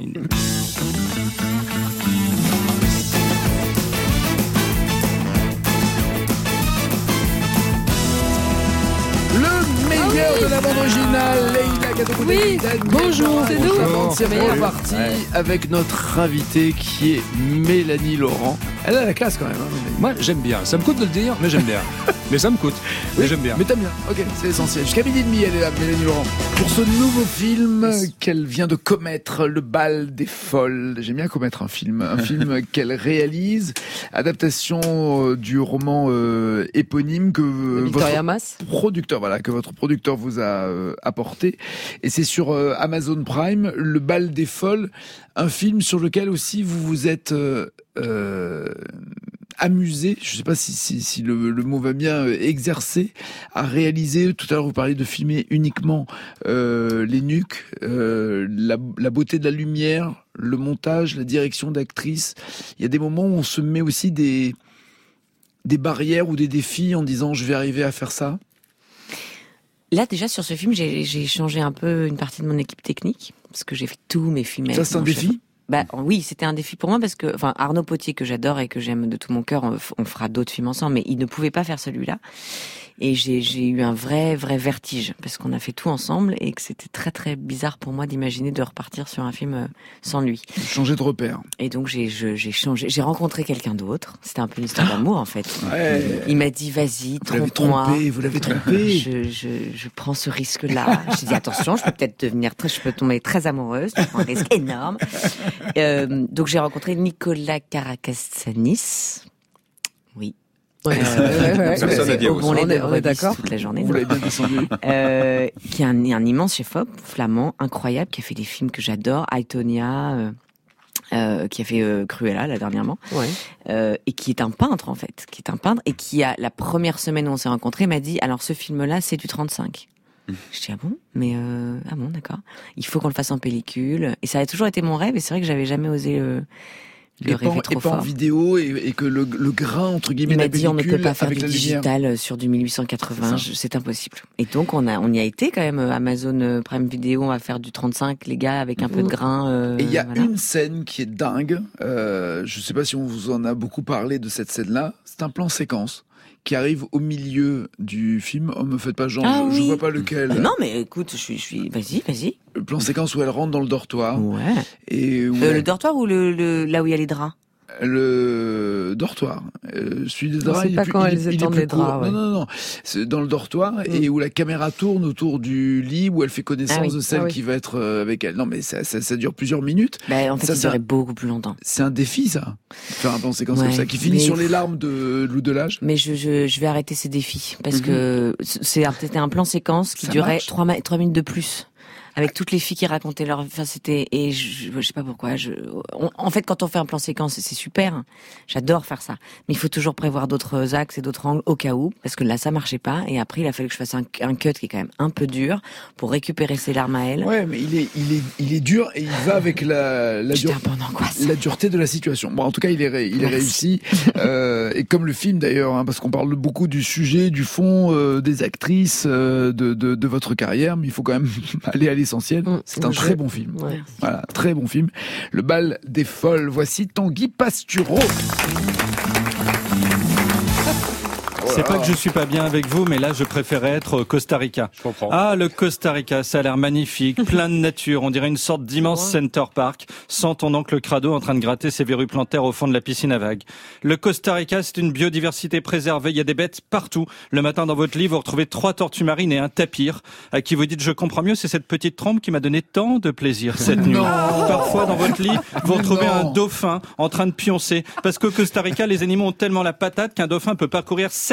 Le meilleur de la bande originale, Leïla Gadot. Oui, bonjour, c'est nous. C'est meilleure partie Ouais. avec notre invitée qui est Mélanie Laurent. Elle a la classe quand même. Hein, Mélanie. Moi, j'aime bien. Ça me coûte de le dire, mais j'aime bien. Mais ça me coûte. Mais Oui, j'aime bien. Mais t'aimes bien, ok, c'est essentiel. Jusqu'à midi et demi, elle est là, Mélanie Laurent. Pour ce nouveau film qu'elle vient de commettre, Le bal des folles. J'aime bien commettre un film. Un film qu'elle réalise. Adaptation euh, du roman euh, éponyme que euh, Victoria votre Mass. producteur, voilà, que votre producteur vous a euh, apporté. Et c'est sur euh, Amazon Prime, Le bal des folles. Un film sur lequel aussi vous vous êtes... Euh, euh, amusé, je ne sais pas si, si, si le, le mot va bien, euh, exercer, à réaliser, tout à l'heure vous parliez de filmer uniquement euh, les nuques, euh, la, la beauté de la lumière, le montage, la direction d'actrice. Il y a des moments où on se met aussi des, des barrières ou des défis en disant je vais arriver à faire ça. Là, déjà, sur ce film, j'ai, j'ai changé un peu une partie de mon équipe technique, parce que j'ai fait tous mes films. Ça, c'est un défi ? Bah oui, c'était un défi pour moi parce que, enfin, Arnaud Potier que j'adore et que j'aime de tout mon cœur, on, on fera d'autres films ensemble, mais il ne pouvait pas faire celui-là. Et j'ai, j'ai eu un vrai, vrai vertige parce qu'on a fait tout ensemble et que c'était très, très bizarre pour moi d'imaginer de repartir sur un film sans lui. Changer de repère. Et donc j'ai, je, j'ai changé, j'ai rencontré quelqu'un d'autre. C'était un peu une histoire d'amour en fait. Ouais. Il m'a dit vas-y, Vous l'avez trompe-moi. trompé, vous l'avez trompé. Je, je, je prends ce risque-là. Je dis attention, je peux peut-être devenir très, je peux tomber très amoureuse. Je prends un risque énorme. Euh, donc j'ai rencontré Nicolas Karakassanis. Oui. Ouais, ouais, ouais, ouais. Personne n'a dit Au au bon on lait de est- on est brebis d'accord. toute la journée. Vous l'avez bien descendu. Euh, qui est un, un immense chef-op flamand, incroyable, qui a fait des films que j'adore, Aitonia, euh, euh, qui a fait euh, Cruella là dernièrement, Ouais. euh, et qui est un peintre en fait, qui est un peintre et qui a la première semaine où on s'est rencontrés m'a dit alors ce film-là c'est du trente-cinq. Je dis ah bon, mais euh, ah bon d'accord. Il faut qu'on le fasse en pellicule et ça a toujours été mon rêve et c'est vrai que j'avais jamais osé le le Et pas, rêver en- trop et pas en fort. vidéo et, et que le, le grain entre guillemets Il de m'a la dit on ne peut pellicule pas faire avec du la lumière. digital sur du mille huit cent quatre-vingts, C'est ça. je- c'est impossible. Et donc on a on y a été quand même euh, Amazon euh, Prime Video, on va faire du trente-cinq les gars avec un peu de grain. euh, Et il y a voilà. une scène qui est dingue. Euh, je ne sais pas si on vous en a beaucoup parlé de cette scène-là. C'est un plan séquence qui arrive au milieu du film. Oh, me faites pas genre, Ah je, je oui. vois pas lequel. Ah non mais écoute, je suis je suis vas-y, vas-y. Le plan séquence où elle rentre dans le dortoir. Ouais. Et où Euh, elle- le dortoir ou le, le là où il y a les draps. le dortoir. Euh, celui des On draps, sait il est pas plus- quand il est- elles il est étendent plus les draps, court. ouais. Non, non, non. C'est dans le dortoir et où la caméra tourne autour du lit où elle fait connaissance Ah oui. de celle Ah oui. qui va être euh, avec elle. Non, mais ça, ça, ça dure plusieurs minutes. Ben en fait Ça, il ça- durait beaucoup plus longtemps. C'est un défi, ça. Faire un plan séquence Ouais, comme ça, qui finit mais- sur les larmes de Lou Delage. Mais je, je, je vais arrêter ces défis parce Mhm. que c'est un- c'était un plan séquence qui Ça durait marche. trois, ma- trois minutes de plus. Avec toutes les filles qui racontaient leur, enfin c'était et je, je sais pas pourquoi. Je, on- en fait, quand on fait un plan séquence, c'est super. J'adore faire ça, mais il faut toujours prévoir d'autres axes et d'autres angles au cas où, parce que là ça marchait pas. Et après, il a fallu que je fasse un, un cut qui est quand même un peu dur pour récupérer ses larmes à elle. Ouais, mais il est, il est, il est dur et il va avec la, la, J'étais dur- un peu en angoisse. la dureté de la situation. Bon, en tout cas, il est, ré- il est réussi. Euh, et comme le film d'ailleurs, hein, parce qu'on parle beaucoup du sujet, du fond, euh, des actrices, euh, de, de, de votre carrière, mais il faut quand même aller à l'essentiel. Mm. C'est un Je- très bon film. Ouais. Voilà, très bon film. Le bal des folles. Voici Tanguy Pastureau. C'est pas que je suis pas bien avec vous, mais là, je préférais être au Costa Rica. Je comprends. Ah, le Costa Rica, ça a l'air magnifique, plein de nature. On dirait une sorte d'immense Center Park, sans ton oncle Crado en train de gratter ses verrues plantaires au fond de la piscine à vagues. Le Costa Rica, c'est une biodiversité préservée. Il y a des bêtes partout. Le matin, dans votre lit, vous retrouvez trois tortues marines et un tapir, à qui vous dites, je comprends mieux, c'est cette petite trompe qui m'a donné tant de plaisir cette nuit. Parfois, dans votre lit, vous retrouvez non. un dauphin en train de pioncer. Parce qu'au Costa Rica, les animaux ont tellement la patate qu'un dauphin peut parcourir sept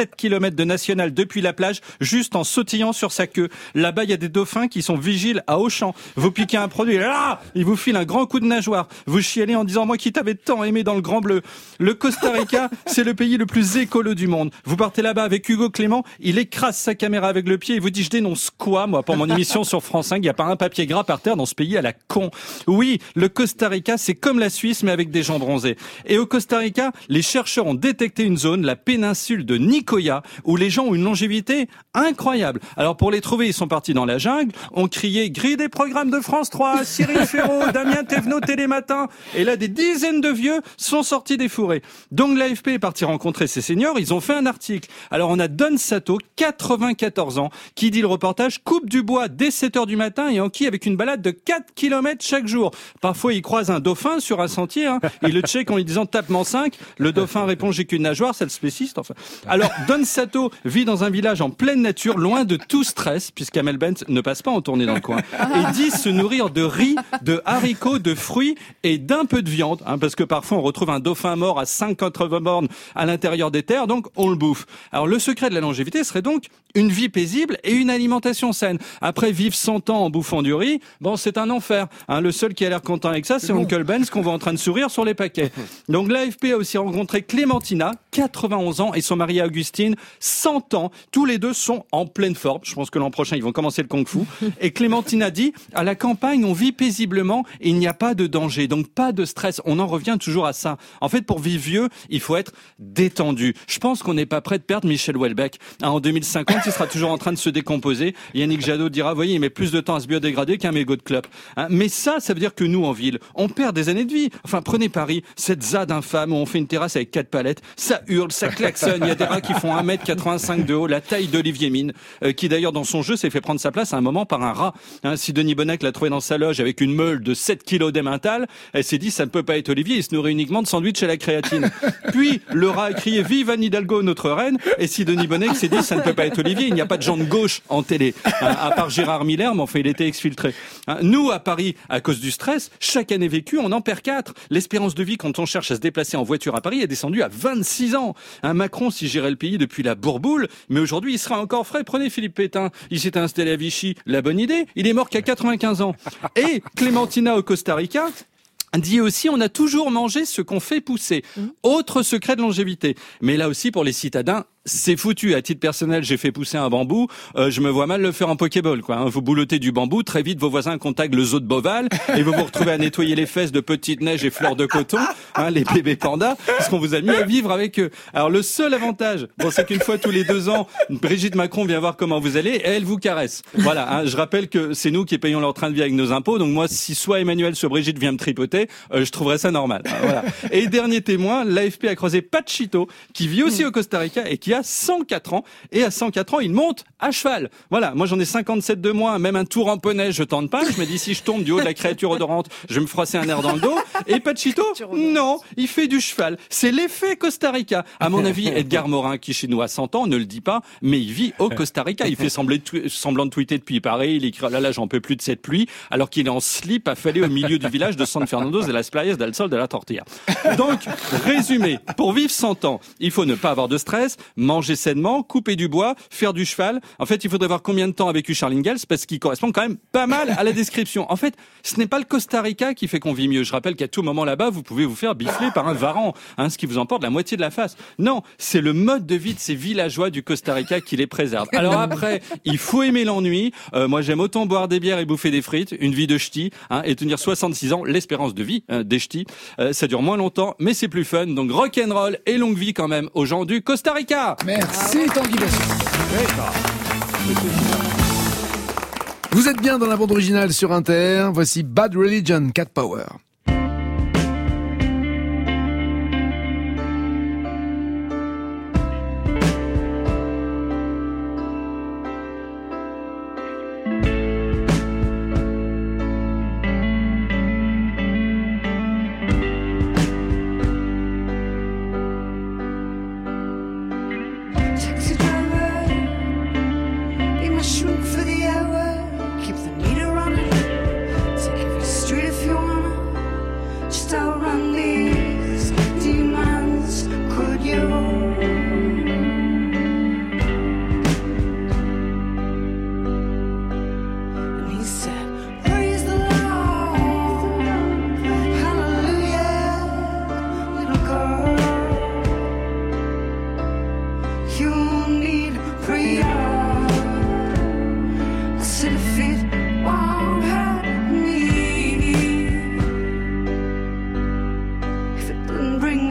sept kilomètres de national depuis la plage, juste en sautillant sur sa queue. Là-bas, il y a des dauphins qui sont vigiles à Auchan. Vous piquez un produit, là, il vous file un grand coup de nageoire. Vous chialez en disant, moi qui t'avais tant aimé dans le Grand Bleu. Le Costa Rica, c'est le pays le plus écolo du monde. Vous partez là-bas avec Hugo Clément, il écrase sa caméra avec le pied et vous dit, je dénonce quoi, moi, pour mon émission sur France cinq, il n'y a pas un papier gras par terre dans ce pays à la con. Oui, le Costa Rica, c'est comme la Suisse, mais avec des gens bronzés. Et au Costa Rica, les chercheurs ont détecté une zone, la péninsule de Nicoya, où les gens ont une longévité incroyable. Alors pour les trouver, ils sont partis dans la jungle, ont crié « Grille des programmes de France trois, Cyril Ferraud, Damien Thévenot, Télématin ». Et là, des dizaines de vieux sont sortis des fourrés. Donc l'A F P est parti rencontrer ces seniors, ils ont fait un article. Alors on a Don Sato, quatre-vingt-quatorze ans, qui dit le reportage, coupe du bois dès sept heures du matin et enquille avec une balade de quatre kilomètres chaque jour. Parfois, il croise un dauphin sur un sentier, hein. Il le check en lui disant « Tape-m'en cinq ». Le dauphin répond « J'ai qu'une nageoire », c'est le spéciste, enfin. Alors, Don Sato vit dans un village en pleine nature, loin de tout stress, puisqu'Amel Bent ne passe pas en tournée dans le coin, et dit se nourrir de riz, de haricots, de fruits et d'un peu de viande, hein, parce que parfois on retrouve un dauphin mort à cinquante-vingts bornes à l'intérieur des terres, donc on le bouffe. Alors, le secret de la longévité serait donc une vie paisible et une alimentation saine. Après, vivre cent ans en bouffant du riz, bon, c'est un enfer. Hein, le seul qui a l'air content avec ça, c'est Oncle Ben, qu'on voit en train de sourire sur les paquets. Donc l'A F P a aussi rencontré Clémentina, quatre-vingt-onze ans, et son mari Augustine, cent ans. Tous les deux sont en pleine forme. Je pense que l'an prochain, ils vont commencer le kung-fu. Et Clémentina dit, à la campagne, on vit paisiblement et il n'y a pas de danger. Donc pas de stress. On en revient toujours à ça. En fait, pour vivre vieux, il faut être détendu. Je pense qu'on n'est pas prêt de perdre Michel Houellebecq. Hein, en deux mille cinquante, il sera toujours en train de se décomposer. Yannick Jadot dira, voyez, il met plus de temps à se biodégrader qu'un mégot de clope. Hein, mais ça, ça veut dire que nous, en ville, on perd des années de vie. Enfin, prenez Paris, cette zade infâme où on fait une terrasse avec quatre palettes, ça hurle, ça klaxonne, il y a des rats qui font un mètre quatre-vingt-cinq de haut, la taille d'Olivier Mine, euh, qui d'ailleurs dans son jeu s'est fait prendre sa place à un moment par un rat. Hein, si Denis Bonnec l'a trouvé dans sa loge avec une meule de sept kilos d'emmental, elle s'est dit, ça ne peut pas être Olivier, il se nourrit uniquement de sandwich à la créatine. Puis, le rat a crié, vive Anne Hidalgo, notre reine, et si Denis Bonnec s'est dit, ça ne peut pas être Olivier, il n'y a pas de gens de gauche en télé, hein, à part Gérard Miller, mais enfin, il était exfiltré. Hein, nous, à Paris, à cause du stress, chaque année vécue, on en perd quatre. L'espérance de vie, quand on cherche à se déplacer en voiture à Paris, est descendue à vingt-six ans. Un Macron s'y gérait le pays depuis la bourboule, mais aujourd'hui, il sera encore frais. Prenez Philippe Pétain. Il s'était installé à Vichy. La bonne idée. Il est mort qu'à quatre-vingt-quinze ans. Et Clémentina au Costa Rica dit aussi, on a toujours mangé ce qu'on fait pousser. Autre secret de longévité. Mais là aussi, pour les citadins, c'est foutu. À titre personnel, j'ai fait pousser un bambou. Euh, je me vois mal le faire en Pokéball, quoi. Hein. Vous boulottez du bambou, très vite, vos voisins contactent le zoo de Beauval et vous vous retrouvez à nettoyer les fesses de petites neiges et fleurs de coton, hein, les bébés pandas, parce qu'on vous a mis à vivre avec eux. Alors, le seul avantage, bon, c'est qu'une fois tous les deux ans, Brigitte Macron vient voir comment vous allez et elle vous caresse. Voilà. Hein. Je rappelle que c'est nous qui payons leur train de vie avec nos impôts. Donc moi, si soit Emmanuel, soit Brigitte vient me tripoter, euh, je trouverais ça normal. Hein, voilà. Et dernier témoin, l'A F P a croisé Pachito, qui vit aussi au Costa Rica et qui a cent quatre ans, et à cent quatre ans, il monte à cheval. Voilà, moi j'en ai cinquante-sept de moins, même un tour en poney, je tente pas, je me dis si je tombe du haut de la créature odorante, je vais me froisser un air dans le dos. Et Pachito, non, il fait du cheval. C'est l'effet Costa Rica. À mon avis, Edgar Morin, qui chez nous a cent ans, ne le dit pas, mais il vit au Costa Rica. Il fait sembler de semblant de tweeter depuis Paris, il écrit là là, j'en peux plus de cette pluie, alors qu'il est en slip affalé au milieu du village de San Fernando de las Playas del Sol de la Tortilla. Donc, résumé, pour vivre cent ans, il faut ne pas avoir de stress, manger sainement, couper du bois, faire du cheval. En fait, il faudrait voir combien de temps a vécu Charles Ingalls, parce qu'il correspond quand même pas mal à la description. En fait, ce n'est pas le Costa Rica qui fait qu'on vit mieux. Je rappelle qu'à tout moment là-bas, vous pouvez vous faire bifler par un varan, hein, ce qui vous emporte la moitié de la face. Non, c'est le mode de vie de ces villageois du Costa Rica qui les préserve. Alors après, il faut aimer l'ennui. Euh, moi, j'aime autant boire des bières et bouffer des frites, une vie de ch'ti, hein, et tenir soixante-six ans, l'espérance de vie hein, des ch'tis. Euh, ça dure moins longtemps, mais c'est plus fun. Donc rock'n'roll et longue vie quand même aux gens du Costa Rica. Merci Tanguy Besson. Vous êtes bien dans la bande originale sur Inter. Voici Bad Religion, Cat Power.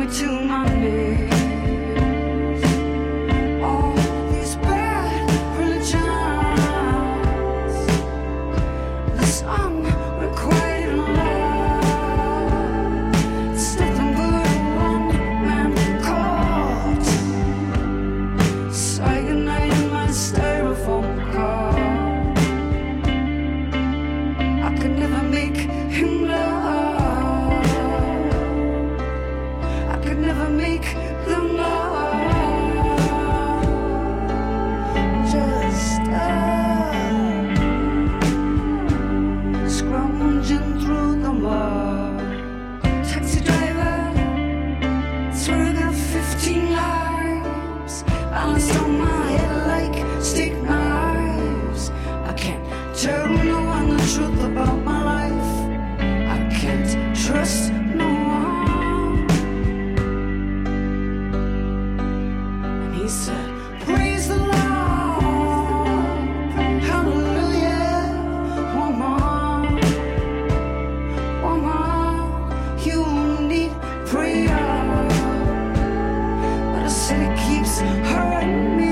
me to my knees. All these bad religions, this unrequited love, it's nothing but a one-man cult. So I goodnight in my styrofoam car. I could never make him love. I could never make them love. Just uh, scrounging through the mud. Taxi driver, swear I got fifteen lives balanced on my head like stick knives. I can't tell no one the truth about my life. I can't trust no one. And he said, praise the Lord, hallelujah. Woman, woman, you need prayer. But I said it keeps hurting me,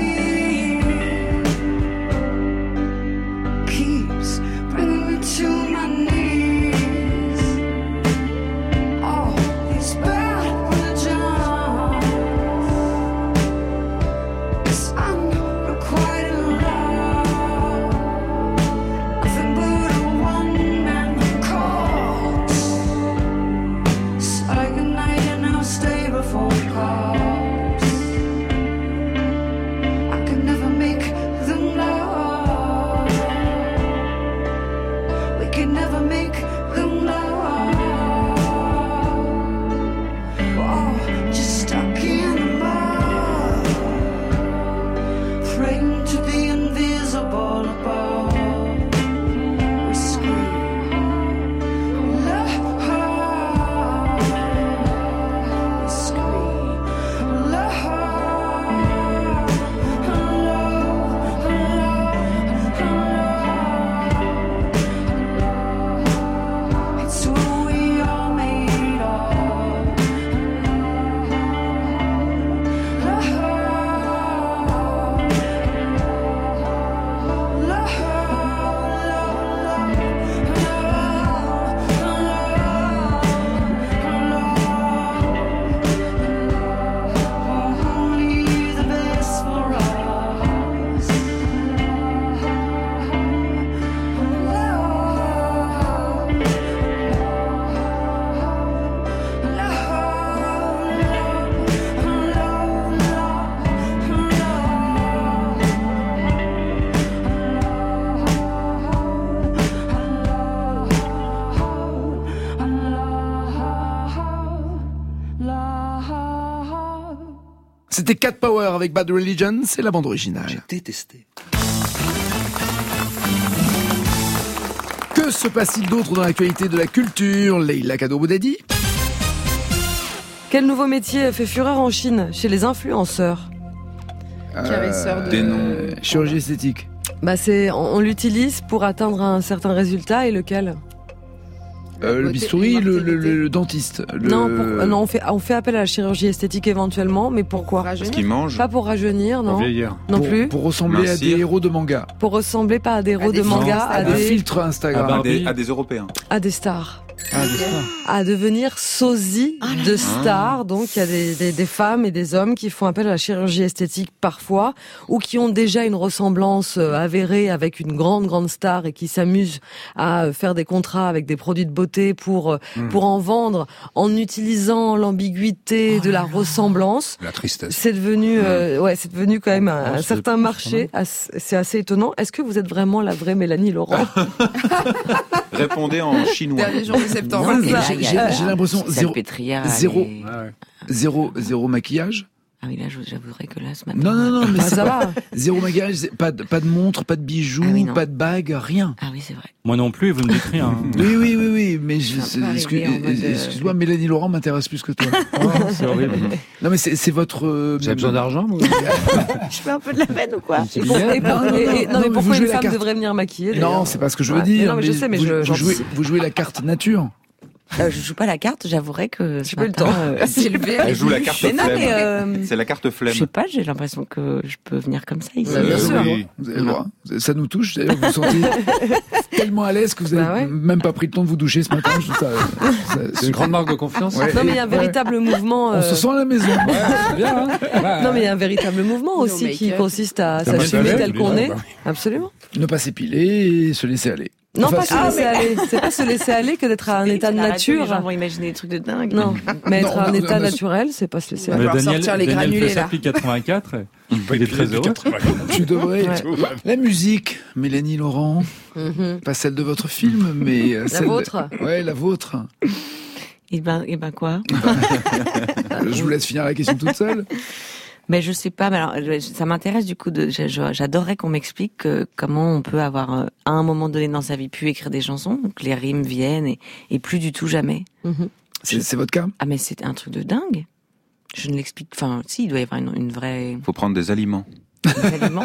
keeps bringing me to my knees. All these bad religions, this unrequited love, nothing but a one-man cult. So I goodnight and I'll stay before cars. I could never make them love. We could never make them love. We're all just stuck in the mud, praying to the invisible above. We scream, love. We scream, love. It's who we are made of. Only the best for us. C'était Cat Power avec Bad Religion, c'est la bande originale. J'ai détesté. Que se passe-t-il d'autre dans l'actualité de la culture? Leïla Kado-Boudadi. Quel nouveau métier fait fureur en Chine chez les influenceurs? Caresseur de- Des noms. Chirurgie esthétique. Bah c'est, on, on l'utilise pour atteindre un certain résultat, et lequel? Euh, le Beauté, bistouri, le, le, immortalité. le dentiste. Le... Non, pour- euh, non on, fait, on fait appel à la chirurgie esthétique éventuellement, mais pourquoi? Parce qu'ils mangent. Pas pour rajeunir, non. vieillir. Non pour, plus. Pour ressembler Mincir. à des héros de manga. Pour ressembler pas à des héros des de manga, filtres à À des, des filtres Instagram. Ah, À des, Barbie. à des Européens. à des stars. Ah, des stars. À devenir sosie de stars. Donc il y a des, des, des femmes et des hommes qui font appel à la chirurgie esthétique parfois, ou qui ont déjà une ressemblance euh, avérée avec une grande grande star et qui s'amusent à euh, faire des contrats avec des produits de beauté pour euh, Hmm. pour en vendre en utilisant l'ambiguïté de la ressemblance. La tristesse. C'est devenu, euh, ouais, c'est devenu quand même un, Oh, un c'est certain pas marché. Ass- C'est assez étonnant. Est-ce que vous êtes vraiment la vraie Mélanie Laurent? Répondez en chinois. Dernier jour de septembre. Ouais, ça. j'ai- J'ai j'ai l'impression zéro, Salpêtrière, zéro, elle est- Ah ouais. zéro, zéro maquillage. Ah oui, là, je- j'avouerais que là, ce matin... Non, non, non, mais Ah, c'est ça pas- va. Zéro maquillage, c'est pas de, pas de montre, pas de bijoux, Ah oui, non. pas de bague, rien. Ah oui, c'est vrai. Moi non plus, vous me dites rien. Oui, oui, oui, oui, mais je, Ça c'est- peut excuse- arriver en mode, euh, excuse-moi, Mélanie Laurent m'intéresse plus que toi. Oh, c'est horrible. Non, mais c'est c'est votre. euh, Vous avez besoin d'argent, moi Je fais un peu de la peine ou quoi? C'est Et pour- bien. et pour- Non, non, et- et- non, non, non, mais mais vous pourquoi jouez une la femme carte. devrait venir maquiller? Non, d'ailleurs c'est pas ce que je veux Ouais. dire. Non, mais je sais, mais vous, je- vous jouez, j'anticipe. vous jouez la carte nature. Euh, je joue pas la carte, j'avouerai que J'ai ce pas eu le matin, temps. euh, C'est levé. Elle joue la carte Mais non, flemme. mais, euh, C'est la carte flemme. je sais pas, j'ai l'impression que je peux venir comme ça ici. Ouais, bien sûr. oui, vous avez le droit. Ça nous touche. D'ailleurs, vous vous sentez tellement à l'aise que vous avez Bah ouais. même pas pris le temps de vous doucher ce matin. Je trouve ça, ça- C'est une grande marque de confiance. Ouais. Non, mais il y a un véritable mouvement. On euh, se sent à la maison. C'est bien, hein. Ouais. Non, mais il y a un véritable mouvement No aussi qui make-up. consiste à Ça va s'assumer aller, tel qu'on oui, est. bah Absolument. Ne pas s'épiler et se laisser aller. Non, Enfin, pas se c'est- laisser aller. C'est pas se laisser aller que d'être à un état de Les gens nature. vont imaginer des trucs de dingue. Non, mais être Non, à un non, état non, naturel, c'est pas se laisser va aller. Mais falloir Daniel, sortir les Daniel granulés, fait ça là. depuis quatre-vingt-quatre. Il est très heureux. Tu devrais. Ouais. La musique, Mélanie Laurent, Mhm. pas celle de votre film, mais euh, La celle de- vôtre. Ouais, la vôtre. Et ben, et ben quoi? Je vous laisse finir la question toute seule. Mais je sais pas. Mais alors, je- ça m'intéresse du coup. De, je- je- j'adorerais qu'on m'explique euh, comment on peut avoir, euh, à un moment donné dans sa vie, pu écrire des chansons, que les rimes viennent et, et plus du tout jamais. Mhm. C'est c'est votre cas? Ah mais c'est un truc de dingue. Je ne l'explique. Enfin, si, il doit y avoir une, une vraie. Faut prendre des aliments. des aliments.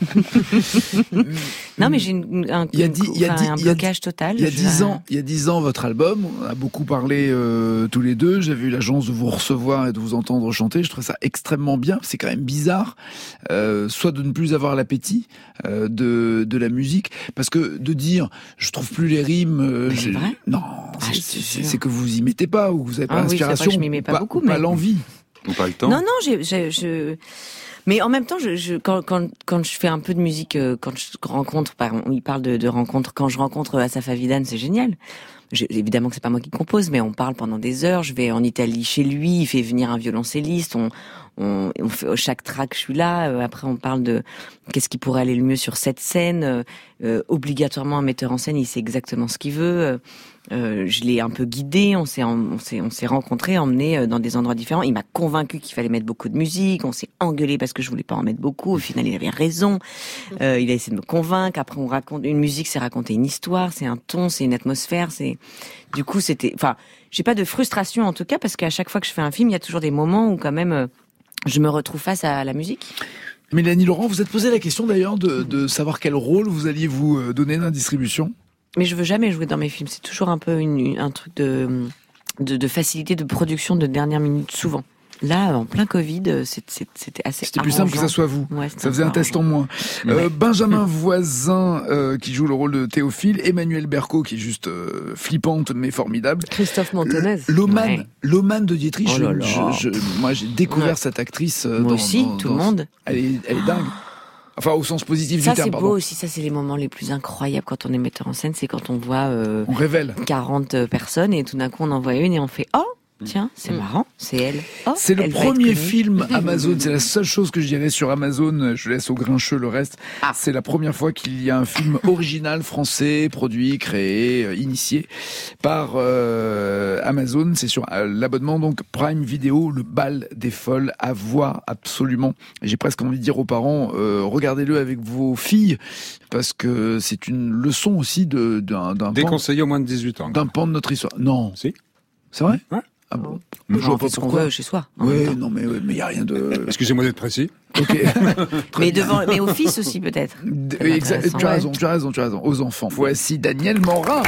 Non, mais j'ai une, un, Il y a dix- il y a enfin, dix- un il y a blocage total. Il y a Je- dix ans, il y a dix ans, votre album, on a beaucoup parlé euh, tous les deux. J'avais eu la chance de vous recevoir et de vous entendre chanter. Je trouvais ça extrêmement bien. C'est quand même bizarre, euh, soit de ne plus avoir l'appétit euh, de de la musique, parce que de dire je trouve plus les rimes. euh, Mais c'est j'ai- vrai non, Ah, c'est- je te c'est jure. c'est que vous y mettez pas ou vous avez pas Ah oui, c'est vrai que l'inspiration, je m'y mets pas ou beaucoup, ou pas mais- l'envie. Ou pas le temps. Non, non, j'ai, j'ai, je. Mais en même temps, je, je, quand, quand, quand je fais un peu de musique, euh, quand je rencontre, par exemple, il parle de, de rencontres, quand je rencontre Asaf Avidan, c'est génial. Je, évidemment que c'est pas moi qui compose, mais on parle pendant des heures. Je vais en Italie chez lui, il fait venir un violoncelliste. On, on, on fait chaque track, je suis là. Euh, après, on parle de qu'est-ce qui pourrait aller le mieux sur cette scène. Euh, euh, obligatoirement, un metteur en scène, il sait exactement ce qu'il veut. Euh, euh, je l'ai un peu guidé. On s'est, on s'est, on s'est rencontrés, emmenés dans des endroits différents. Il m'a convaincu qu'il fallait mettre beaucoup de musique. On s'est engueulé parce que je voulais pas en mettre beaucoup. Au final, il avait raison. Euh, il a essayé de me convaincre. Après, on raconte une musique, c'est raconter une histoire, c'est un ton, c'est une atmosphère. C'est du coup, c'était. Enfin, j'ai pas de frustration en tout cas parce qu'à chaque fois que je fais un film, il y a toujours des moments où quand même euh, je me retrouve face à la musique. Mélanie Laurent, vous êtes posé la question d'ailleurs de, de savoir quel rôle vous alliez vous euh, donner dans la distribution. Mais je veux jamais jouer dans mes films. C'est toujours un peu une, un truc de, de, de facilité de production de dernière minute, souvent. Là, en plein Covid, c'est- c'est- c'était assez C'était plus simple que ça soit vous. Ouais, c'était Ça faisait un test en moins. Euh, Benjamin Voisin, euh, qui joue le rôle de Théophile, Emmanuel Berco, qui est juste euh, flippante mais formidable. Christophe Montenez. L'Oman, Ouais. l'Oman de Dietrich. Oh je- là là. je- je- moi, j'ai découvert Ouais. cette actrice. euh, Moi dans- aussi, dans- tout dans- le monde. Elle est, elle est dingue. Enfin, au sens positif Ça, du terme, c'est pardon. beau aussi. Ça, c'est les moments les plus incroyables quand on est metteur en scène. C'est quand on voit euh, On révèle. quarante personnes et tout d'un coup, on en voit une et on fait « Oh, tiens, c'est marrant, c'est elle. Oh, C'est le elle va être premier connue. film Amazon. C'est la seule chose que je dirais sur Amazon. Je laisse au grincheux le reste. Ah. C'est la première fois qu'il y a un film original français, produit, créé, euh, initié par euh, Amazon. C'est sur euh, l'abonnement donc Prime Video, le bal des folles à voir absolument. J'ai presque envie de dire aux parents, euh, regardez-le avec vos filles parce que c'est une leçon aussi de d'un d'un pan, Déconseillé au moins de dix-huit ans. d'un pan de notre histoire. Non, Si. c'est vrai. Ouais. Ah bon. On Je vois fait pas ce qu'on pourquoi. veut chez soi. en Oui, même temps. non, mais il y a rien de. Excusez-moi d'être précis. Ok. Très Mais bien. devant, mais au fils aussi peut-être. D- C'est oui, exact- intéressant. tu as Ouais. raison, tu as raison, tu as raison. Aux enfants. Voici Daniel Morin.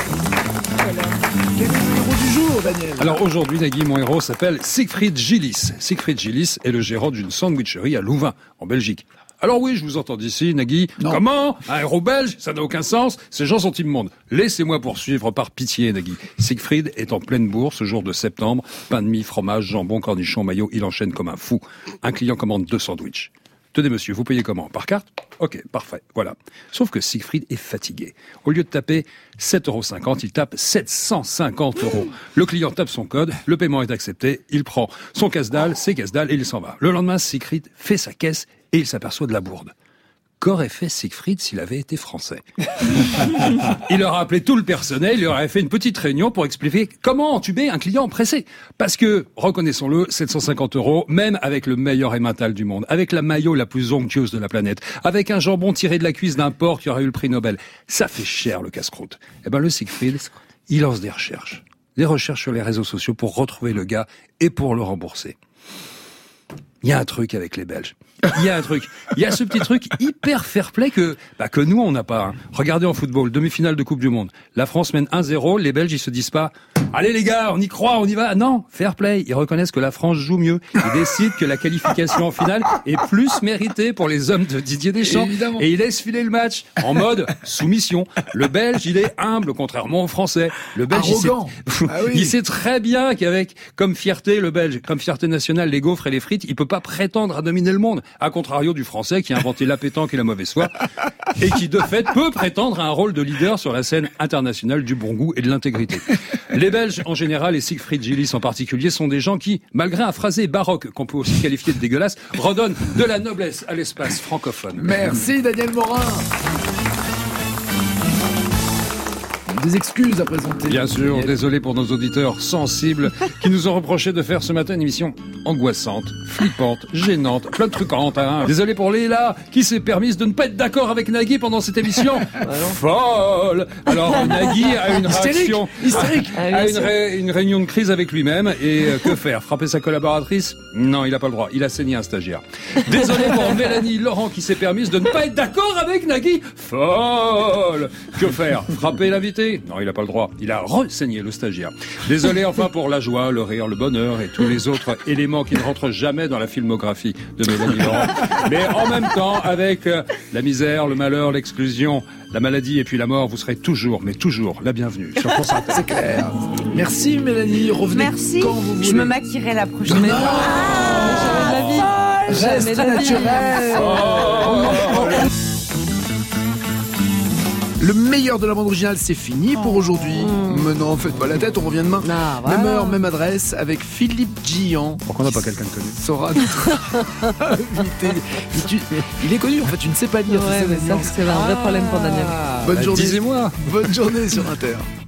Quel est le héros du jour, Daniel? Alors aujourd'hui, Nagui, mon héros s'appelle Siegfried Gillis. Siegfried Gillis est le gérant d'une sandwicherie à Louvain, en Belgique. Alors oui, je vous entends d'ici, Nagui. Non. Comment? Un héros belge? Ça n'a aucun sens. Ces gens sont immondes. Laissez-moi poursuivre par pitié, Nagui. Siegfried est en pleine bourse, ce jour de septembre. Pain de mie, fromage, jambon, cornichon, maillot. Il enchaîne comme un fou. Un client commande deux sandwichs. Tenez, monsieur, vous payez comment? Par carte? Ok, parfait, voilà. Sauf que Siegfried est fatigué. Au lieu de taper sept euros cinquante, il tape sept cent cinquante euros. Le client tape son code, le paiement est accepté, il prend son casse-dalle, ses casse-dalles et il s'en va. Le lendemain, Siegfried fait sa caisse et il s'aperçoit de la bourde. Qu'aurait fait Siegfried s'il avait été français? Il aurait appelé tout le personnel, il aurait fait une petite réunion pour expliquer comment entuber un client pressé. Parce que, reconnaissons-le, sept cent cinquante euros, même avec le meilleur emmental du monde, avec la maillot la plus onctueuse de la planète, avec un jambon tiré de la cuisse d'un porc qui aurait eu le prix Nobel, ça fait cher le casse-croûte. Eh ben le Siegfried, il lance des recherches. Des recherches sur les réseaux sociaux pour retrouver le gars et pour le rembourser. Il y a un truc avec les Belges. Il y a un truc. Il y a ce petit truc hyper fair-play que, bah, que nous, on n'a pas. Hein. Regardez en football, demi-finale de Coupe du Monde. La France mène un zéro, les Belges, ils se disent pas « Allez les gars, on y croit, on y va !» Non, fair-play. Ils reconnaissent que la France joue mieux. Ils décident que la qualification en finale est plus méritée pour les hommes de Didier Deschamps. Évidemment. Et ils laissent filer le match en mode soumission. Le Belge, il est humble, contrairement au Français. Le Belge, il sait, Arrogant. Ah oui. il sait très bien qu'avec, comme fierté, le Belge, comme fierté nationale, les gaufres et les frites, il peut pas prétendre à dominer le monde. À contrario du Français qui a inventé la pétanque et la mauvaise foi et qui, de fait, peut prétendre à un rôle de leader sur la scène internationale du bon goût et de l'intégrité. Les Belges, en général, et Siegfried Gillis en particulier, sont des gens qui, malgré un phrasé baroque qu'on peut aussi qualifier de dégueulasse, redonnent de la noblesse à l'espace francophone. Merci Daniel Morin. Des excuses à présenter. Bien sûr, désolé pour nos auditeurs sensibles qui nous ont reproché de faire ce matin une émission angoissante, flippante, gênante, plein de trucs en hein. Désolé pour Léla qui s'est permise de ne pas être d'accord avec Nagui pendant cette émission. Folle. Alors Nagui a une Hystérique. réaction, Hystérique. a, a une, ré, une réunion de crise avec lui-même et euh, que faire? Frapper sa collaboratrice? Non, il n'a pas le droit. Il a saigné un stagiaire. Désolé pour Mélanie Laurent qui s'est permise de ne pas être d'accord avec Nagui. Folle. Que faire? Frapper l'invité? Non, il n'a pas le droit. Il a renseigné le stagiaire. Désolé enfin pour la joie, le rire, le bonheur et tous les autres éléments qui ne rentrent jamais dans la filmographie de Mélanie Laurent. Mais en même temps, avec euh, la misère, le malheur, l'exclusion, la maladie et puis la mort, vous serez toujours, mais toujours la bienvenue sur France Inter. C'est clair. Merci Mélanie. Revenez Merci. quand vous voulez. Je me maquillerai la prochaine Non. fois. Ah, jamais de la vie. Reste Jamais de la vie. naturel. Oh. Le meilleur de la bande originale, c'est fini pour aujourd'hui. Mais non, faites pas la tête, on revient demain. Ah, voilà. Même heure, même adresse, avec Philippe Gian. Pourquoi on n'a pas quelqu'un de connu? Sera notre invité. Mais tu- Il est connu, en fait, tu ne sais pas lire. Ouais, c'est mais ça, c'est un vrai problème pour Daniel. Bonne journée. Disez-moi. Bonne journée sur Inter.